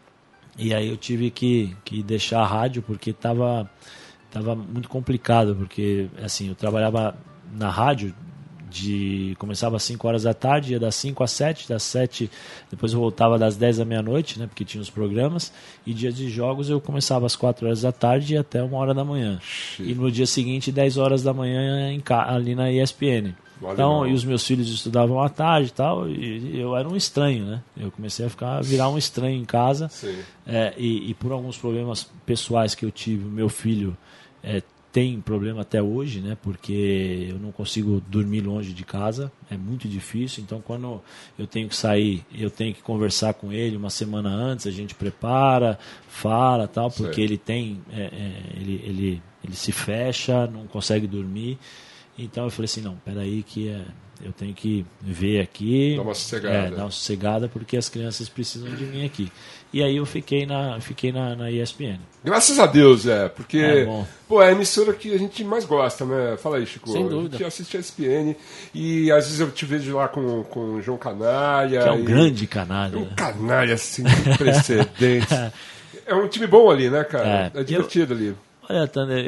e aí eu tive que deixar a rádio, porque estava muito complicado, porque assim, eu trabalhava na rádio, começava às 5 horas da tarde, ia das 5 às 7, das 7 depois eu voltava das 10 à meia-noite, né, porque tinha os programas, e dias de jogos eu começava às 4 horas da tarde e até 1 hora da manhã. E no dia seguinte, 10 horas da manhã, ali na ESPN. Então, e os meus filhos estudavam à tarde e tal, e eu era um estranho, né? Eu comecei a virar um estranho em casa, e por alguns problemas pessoais que eu tive, o meu filho tem problema até hoje, né? Porque eu não consigo dormir longe de casa, é muito difícil, então quando eu tenho que sair, eu tenho que conversar com ele uma semana antes, a gente prepara, fala tal, porque ele tem, ele se fecha, não consegue dormir. Então eu falei assim, não, peraí que eu tenho que ver aqui, dar uma sossegada, porque as crianças precisam de mim aqui. E aí eu fiquei na ESPN. Graças a Deus, porque é a emissora que a gente mais gosta, né? Fala aí, Chico. Sem dúvida. A gente assiste a ESPN e às vezes eu te vejo lá com o João Canalha. Que é um grande canalha. Um canalha sem precedentes. É um time bom ali, né, cara? É divertido ali. Olha, Thunder,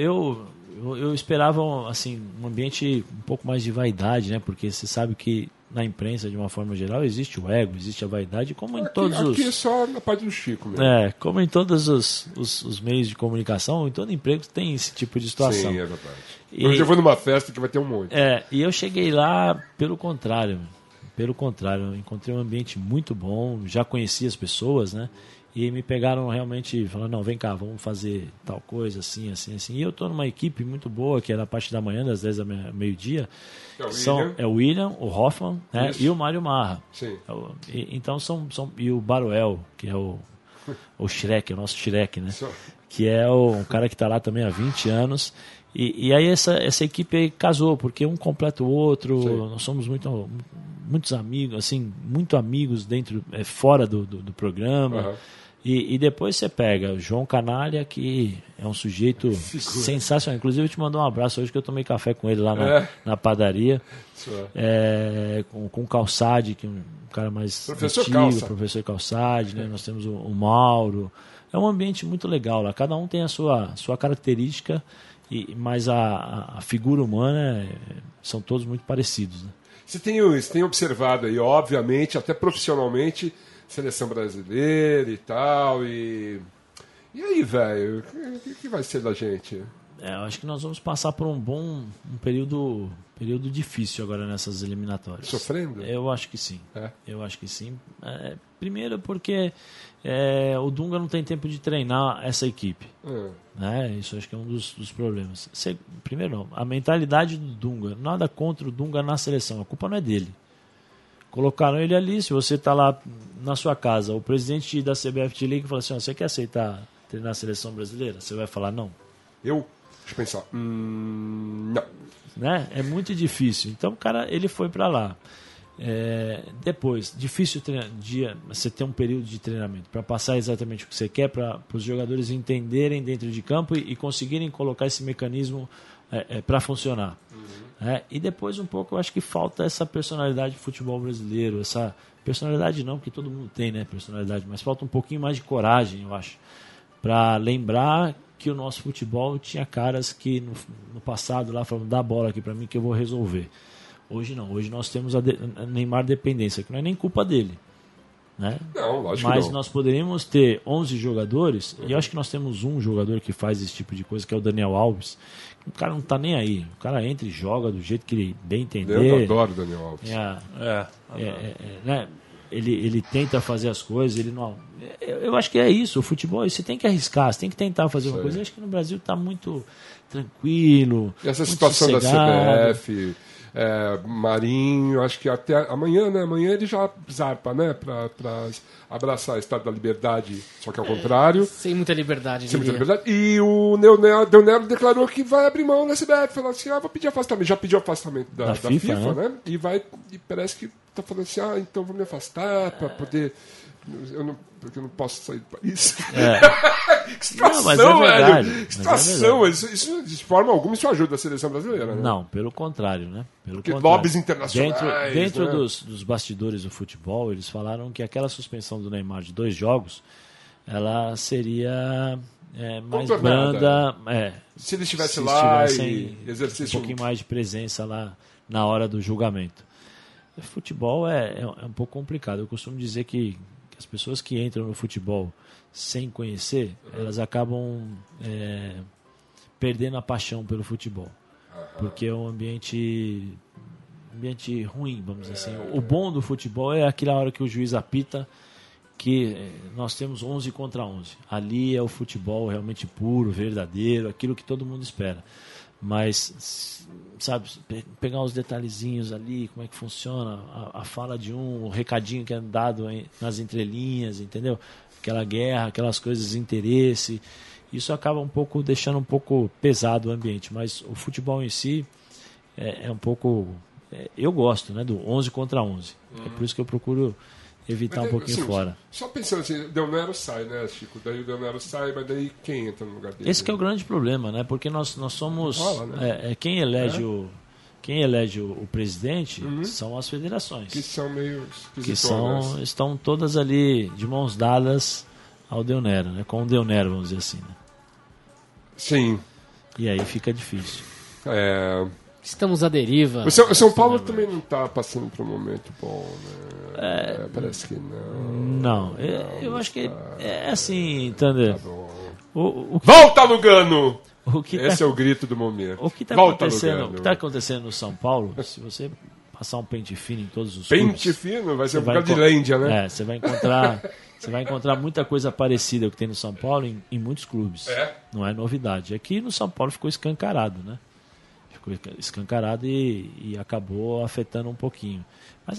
eu esperava assim, um ambiente um pouco mais de vaidade, né? Porque você sabe que na imprensa, de uma forma geral, existe o ego, existe a vaidade, como em todos os... Aqui é só na parte do Chico mesmo. Como em todos os meios de comunicação, em todo emprego tem esse tipo de situação. Sim, é verdade. Hoje eu vou numa festa que vai ter um monte. E eu cheguei lá pelo contrário, eu encontrei um ambiente muito bom, já conheci as pessoas, né? E me pegaram realmente, falando, não, vem cá, vamos fazer tal coisa, assim, assim, assim. E eu estou numa equipe muito boa, que é na parte da manhã, das 10 ao meio-dia. É o William, o Hoffman, né, e o Mário Marra. Sim. Então e o Baruel, que é o Shrek, o nosso Shrek, né? Que é um cara que está lá também há 20 anos. E aí essa equipe casou, porque um completa o outro. Sim. Nós somos muitos amigos, assim, muito amigos fora do programa. Uhum. E depois você pega o João Canalha, que é um sujeito sensacional. Inclusive, eu te mandou um abraço hoje, que eu tomei café com ele lá na padaria. Com o Calçade, que é um cara mais antigo, professor Calçade, né? Nós temos o Mauro. É um ambiente muito legal lá. Cada um tem a sua característica, mas a figura humana são todos muito parecidos, né? Você tem observado aí, obviamente, até profissionalmente, seleção brasileira e tal, e aí, velho, o que vai ser da gente? Eu acho que nós vamos passar por um período difícil agora nessas eliminatórias. Sofrendo? Eu acho que sim. Eu acho que sim. Primeiro porque o Dunga não tem tempo de treinar essa equipe. Né? Isso acho que é um dos problemas. Primeiro não, a mentalidade do Dunga, nada contra o Dunga na seleção, a culpa não é dele. Colocaram ele ali, se você está lá na sua casa, o presidente da CBF te liga e fala assim, você quer aceitar treinar a seleção brasileira? Você vai falar não? Deixa eu pensar. Não. Né? É muito difícil. Então o cara, ele foi para lá. Depois, difícil você ter um período de treinamento para passar exatamente o que você quer, para os jogadores entenderem dentro de campo e conseguirem colocar esse mecanismo para funcionar. E depois um pouco eu acho que falta essa personalidade do futebol brasileiro, essa personalidade não, porque todo mundo tem, né, personalidade, mas falta um pouquinho mais de coragem, eu acho, para lembrar que o nosso futebol tinha caras que no passado lá falavam, dá a bola aqui para mim que eu vou resolver. Hoje não, hoje nós temos a Neymar dependência, que não é nem culpa dele. Né? Não, lógico Mas que não. nós poderíamos ter 11 jogadores, e eu acho que nós temos um jogador que faz esse tipo de coisa, que é o Daniel Alves. O cara não tá nem aí. O cara entra e joga do jeito que ele bem entender. Eu adoro o Daniel Alves. Né? Ele tenta fazer as coisas, ele não. Eu acho que é isso, o futebol, você tem que arriscar, você tem que tentar fazer uma coisa. Eu acho que no Brasil está muito tranquilo. E essa muito situação sossegado. da CBF, Marinho, acho que até amanhã, né? Amanhã ele já zarpa, né? Pra abraçar o Estado da Liberdade, só que ao contrário. Sem muita liberdade, Sem muita diria. liberdade. E o Del Nero declarou que vai abrir mão da CBF, falou assim, vou pedir afastamento. Já pediu afastamento da FIFA, né? E parece que tá falando assim, então vou me afastar para poder... porque eu não posso sair do país. Que situação, não, mas é verdade, velho. Que situação. Isso, de forma alguma, isso ajuda a seleção brasileira, né? Não, pelo contrário, né? Porque lobbies internacionais. Dentro né? dos bastidores do futebol, eles falaram que aquela suspensão do Neymar de 2 jogos, ela seria mais branda. Se ele estivesse lá e exercesse um pouquinho mais de presença lá na hora do julgamento. Futebol é um pouco complicado. Eu costumo dizer que as pessoas que entram no futebol sem conhecer, elas acabam perdendo a paixão pelo futebol. Porque é um ambiente ruim, vamos dizer assim. O bom do futebol é aquela hora que o juiz apita, que nós temos 11 contra 11. Ali é o futebol realmente puro, verdadeiro, aquilo que todo mundo espera. Mas, sabe, pegar os detalhezinhos ali, como é que funciona a fala de o recadinho que é dado nas entrelinhas, entendeu? Aquela guerra, aquelas coisas de interesse, isso acaba deixando um pouco pesado o ambiente, mas o futebol em si é um pouco... eu gosto, né, do 11 contra 11. É por isso que eu procuro evitar um pouquinho assim, fora. Só pensando assim, Del Nero sai, né, Chico? Daí o Del Nero sai, mas daí quem entra no lugar dele? Esse que é o grande problema, né? Porque nós somos... né? Quem elege o presidente são as federações. Que são meio esquisitonas. Estão todas ali de mãos dadas ao Del Nero, né? Com o Del Nero, vamos dizer assim. Né? Sim. E aí fica difícil. Estamos à deriva. O São Paulo também não está passando por um momento bom, né? Parece que não. Eu acho que é assim, Thunder. Tá bom. O Volta, Lugano! Esse é o grito do momento. O que está acontecendo no São Paulo, se você passar um pente fino em todos os clubes... Pente fino? Vai ser um lugar de Lândia, né? Você vai encontrar muita coisa parecida que tem no São Paulo em muitos clubes. Não é novidade. Aqui no São Paulo ficou escancarado, né? Ficou escancarado e acabou afetando um pouquinho. Mas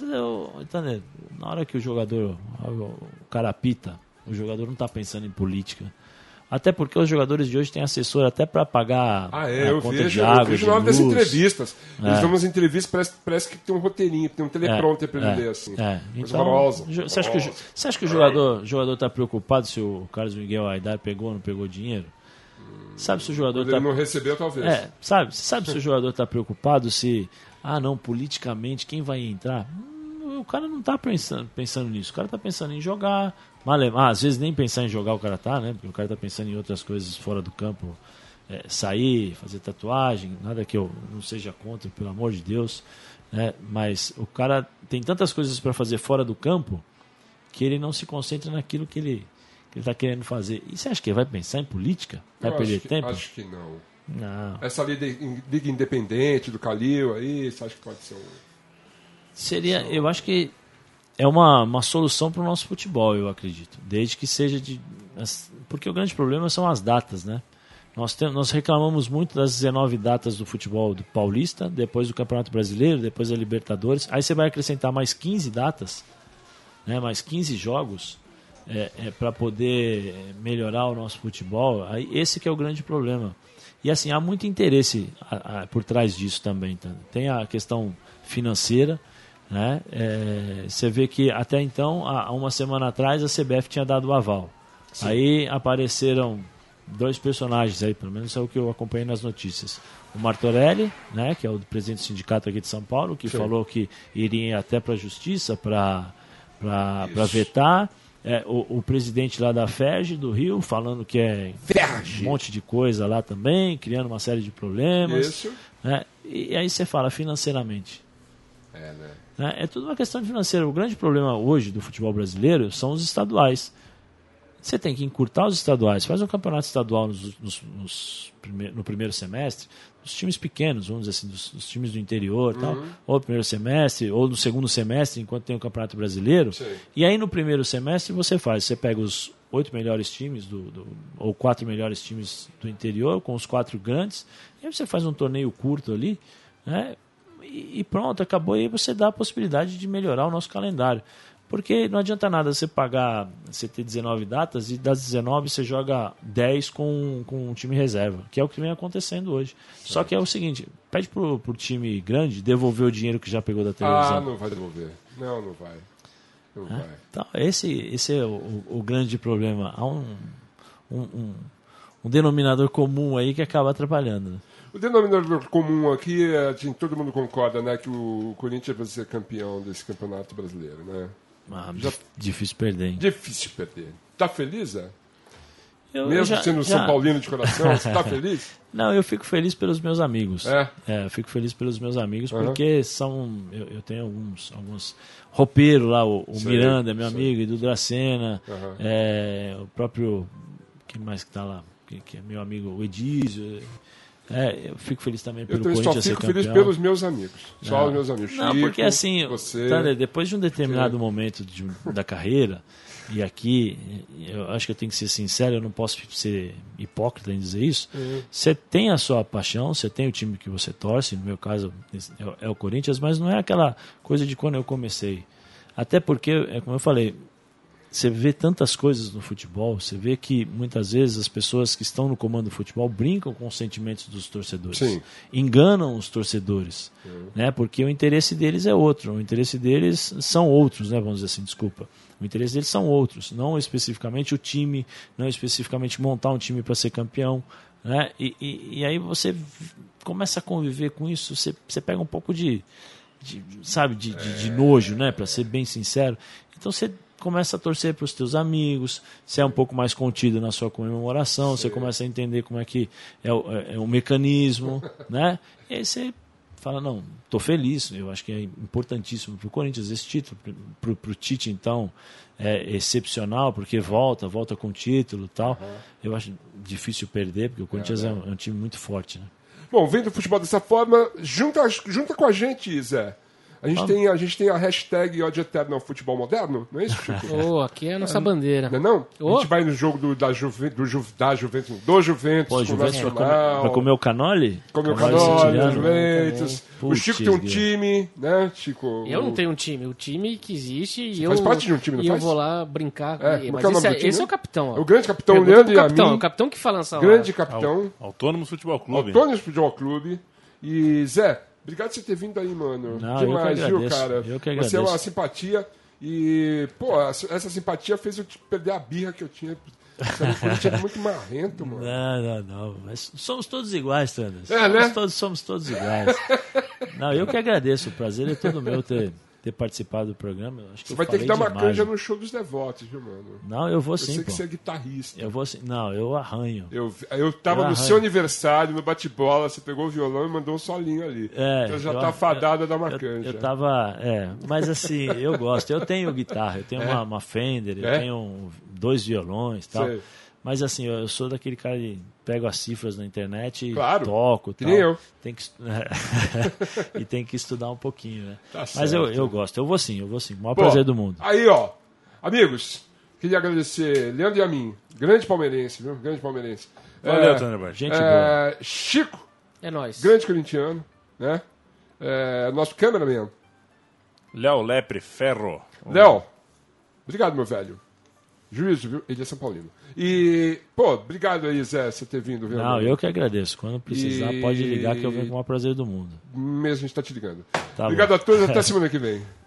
na hora que o cara apita, o jogador não está pensando em política. Até porque os jogadores de hoje têm assessor até para pagar a conta de água, eu vejo na hora das entrevistas. Eles dão umas entrevistas, parece que tem um roteirinho, tem um teleprompter para ele ler, assim. Então, você acha que o jogador está preocupado se o Carlos Miguel Aidar pegou ou não pegou dinheiro? Sabe se o jogador ele não recebeu, talvez. Sabe se o jogador está preocupado se... não, politicamente, quem vai entrar? O cara não está pensando nisso. O cara está pensando em jogar... às vezes nem pensar em jogar o cara tá, né? Porque o cara está pensando em outras coisas fora do campo. Sair, fazer tatuagem, nada que eu não seja contra, pelo amor de Deus. Né? Mas o cara tem tantas coisas para fazer fora do campo que ele não se concentra naquilo que ele está querendo fazer. E você acha que ele vai pensar em política? Vai perder tempo? Acho que não. Não. Essa liga independente do Calil aí, você acha que pode ser eu acho que é uma solução para o nosso futebol, eu acredito. Desde que seja porque o grande problema são as datas, né? Nós reclamamos muito das 19 datas do futebol do Paulista, depois do Campeonato Brasileiro, depois da Libertadores. Aí você vai acrescentar mais 15 datas, né? Mais 15 jogos para poder melhorar o nosso futebol. Aí esse que é o grande problema. E assim, há muito interesse por trás disso também. Tá? Tem a questão financeira, né? Você vê que até então, há uma semana atrás, a CBF tinha dado o aval. Sim. Aí apareceram 2 personagens aí, pelo menos é o que eu acompanhei nas notícias. O Martorelli, né, que é o presidente do sindicato aqui de São Paulo, que falou que iria até para a justiça para vetar. o presidente lá da FERJ do Rio falando que é um monte de coisa lá também, criando uma série de problemas. Isso. Né? E aí você fala financeiramente. Né? É tudo uma questão financeira. O grande problema hoje do futebol brasileiro são os estaduais. Você tem que encurtar os estaduais. Faz um campeonato estadual no primeiro semestre, dos times pequenos, vamos dizer assim, dos times do interior, tal, ou no primeiro semestre, ou no segundo semestre, enquanto tem o Campeonato Brasileiro. Sim. E aí no primeiro semestre você pega os 8 melhores times, ou 4 melhores times do interior, com os 4 grandes, e aí você faz um torneio curto ali, né? E pronto, acabou. E aí você dá a possibilidade de melhorar o nosso calendário. Porque não adianta nada você ter 19 datas e das 19 você joga 10 com um time reserva, que é o que vem acontecendo hoje. Certo. Só que é o seguinte, pede pro time grande devolver o dinheiro que já pegou da televisão. Não vai devolver. Não vai. Não vai. Então, esse é o grande problema. Há um denominador comum aí que acaba atrapalhando. Né? O denominador comum aqui, todo mundo concorda, né, que o Corinthians vai ser campeão desse campeonato brasileiro, né? Difícil perder, hein? Difícil perder. Tá feliz, Zé? Mesmo sendo São Paulino de coração, você tá feliz? Não, eu fico feliz pelos meus amigos. Eu fico feliz pelos meus amigos, porque são... Eu tenho alguns roupeiros lá, o Miranda, meu amigo, Edu Dracena, o próprio... Quem mais que tá lá? Que é meu amigo, o Edísio... eu fico feliz também pelo Corinthians ser campeão. Eu fico feliz pelos meus amigos. Só os meus amigos. Não, Chico, porque assim, depois de um determinado momento da carreira, e aqui, eu acho que eu tenho que ser sincero, eu não posso ser hipócrita em dizer isso, você tem a sua paixão, você tem o time que você torce, no meu caso é o Corinthians, mas não é aquela coisa de quando eu comecei. Até porque, como eu falei, você vê tantas coisas no futebol, você vê que muitas vezes as pessoas que estão no comando do futebol brincam com os sentimentos dos torcedores. Sim. Enganam os torcedores, né? Porque o interesse deles é outro, o interesse deles são outros, né? Vamos dizer assim, desculpa. O interesse deles são outros, não especificamente o time, não especificamente montar um time para ser campeão, né? E aí você começa a conviver com isso, você pega um pouco de nojo, né? Para ser bem sincero. Então você começa a torcer para os teus amigos, você é um pouco mais contido na sua comemoração, você começa a entender como é que é o mecanismo, né? E aí você fala, não, estou feliz, eu acho que é importantíssimo para o Corinthians esse título, para o Tite, então, é excepcional, porque volta com o título e tal. Eu acho difícil perder, porque o Corinthians é um time muito forte, né? Bom, vendo o futebol dessa forma, junta com a gente, Zé. A gente tem a hashtag ódio eterno ao futebol moderno, não é isso, Chico? Aqui é a nossa bandeira. Não? A gente vai no jogo do Juventus. Pô, Juventus vai comer o canole? Comer o canole, Juventus. O Chico tem um time, né, Chico? Eu não tenho um time. O time que existe Você faz parte de um time, não faz? eu vou lá brincar. Mas esse é o capitão. Ó. O grande capitão Leandro e a mim. O capitão que fala nessa hora. Grande capitão. Autônomos Futebol Clube. Autônomos Futebol Clube. E, Zé... Obrigado por você ter vindo aí, mano. Não, demais, eu que agradeço, viu, cara? Eu que agradeço. Você é uma simpatia e, pô, essa simpatia fez eu perder a birra que eu tinha. Você é muito marrento, mano. Não. Mas somos todos iguais, Tandas. Somos todos iguais. Não, eu que agradeço. O prazer é todo meu ter participado do programa. Acho que você vai ter que dar uma canja no show dos Devotos, viu, mano? Não, eu vou sim. Eu sei que você é guitarrista. Eu vou sim. Não, eu arranho. Eu tava no seu aniversário, no bate-bola, você pegou o violão e mandou um solinho ali. Então já tá fadada a dar uma canja. Eu tava. Mas assim, eu gosto. Eu tenho guitarra, eu tenho uma Fender, eu tenho 2 violões e tal. Sei. Mas assim, eu sou daquele cara que pego as cifras na internet e toco e tal. Nem eu. E tem que estudar um pouquinho, né? Tá mas certo. eu gosto, eu vou sim. O maior prazer do mundo. Aí, ó, amigos, queria agradecer Leandro e a mim, grande palmeirense, viu? Grande palmeirense. Valeu, Thunderbird. Gente boa. Chico. É nóis. Grande corintiano, né? Nosso cameraman. Léo Lepre Ferro. Léo, obrigado, meu velho. Juízo, viu? Ele é São Paulino. E, pô, obrigado aí, Zé, você ter vindo. Viu, não, eu que agradeço. Quando precisar, pode ligar que eu venho com o maior prazer do mundo. Mesmo a gente tá te ligando. Tá obrigado bom. a todos, até semana que vem.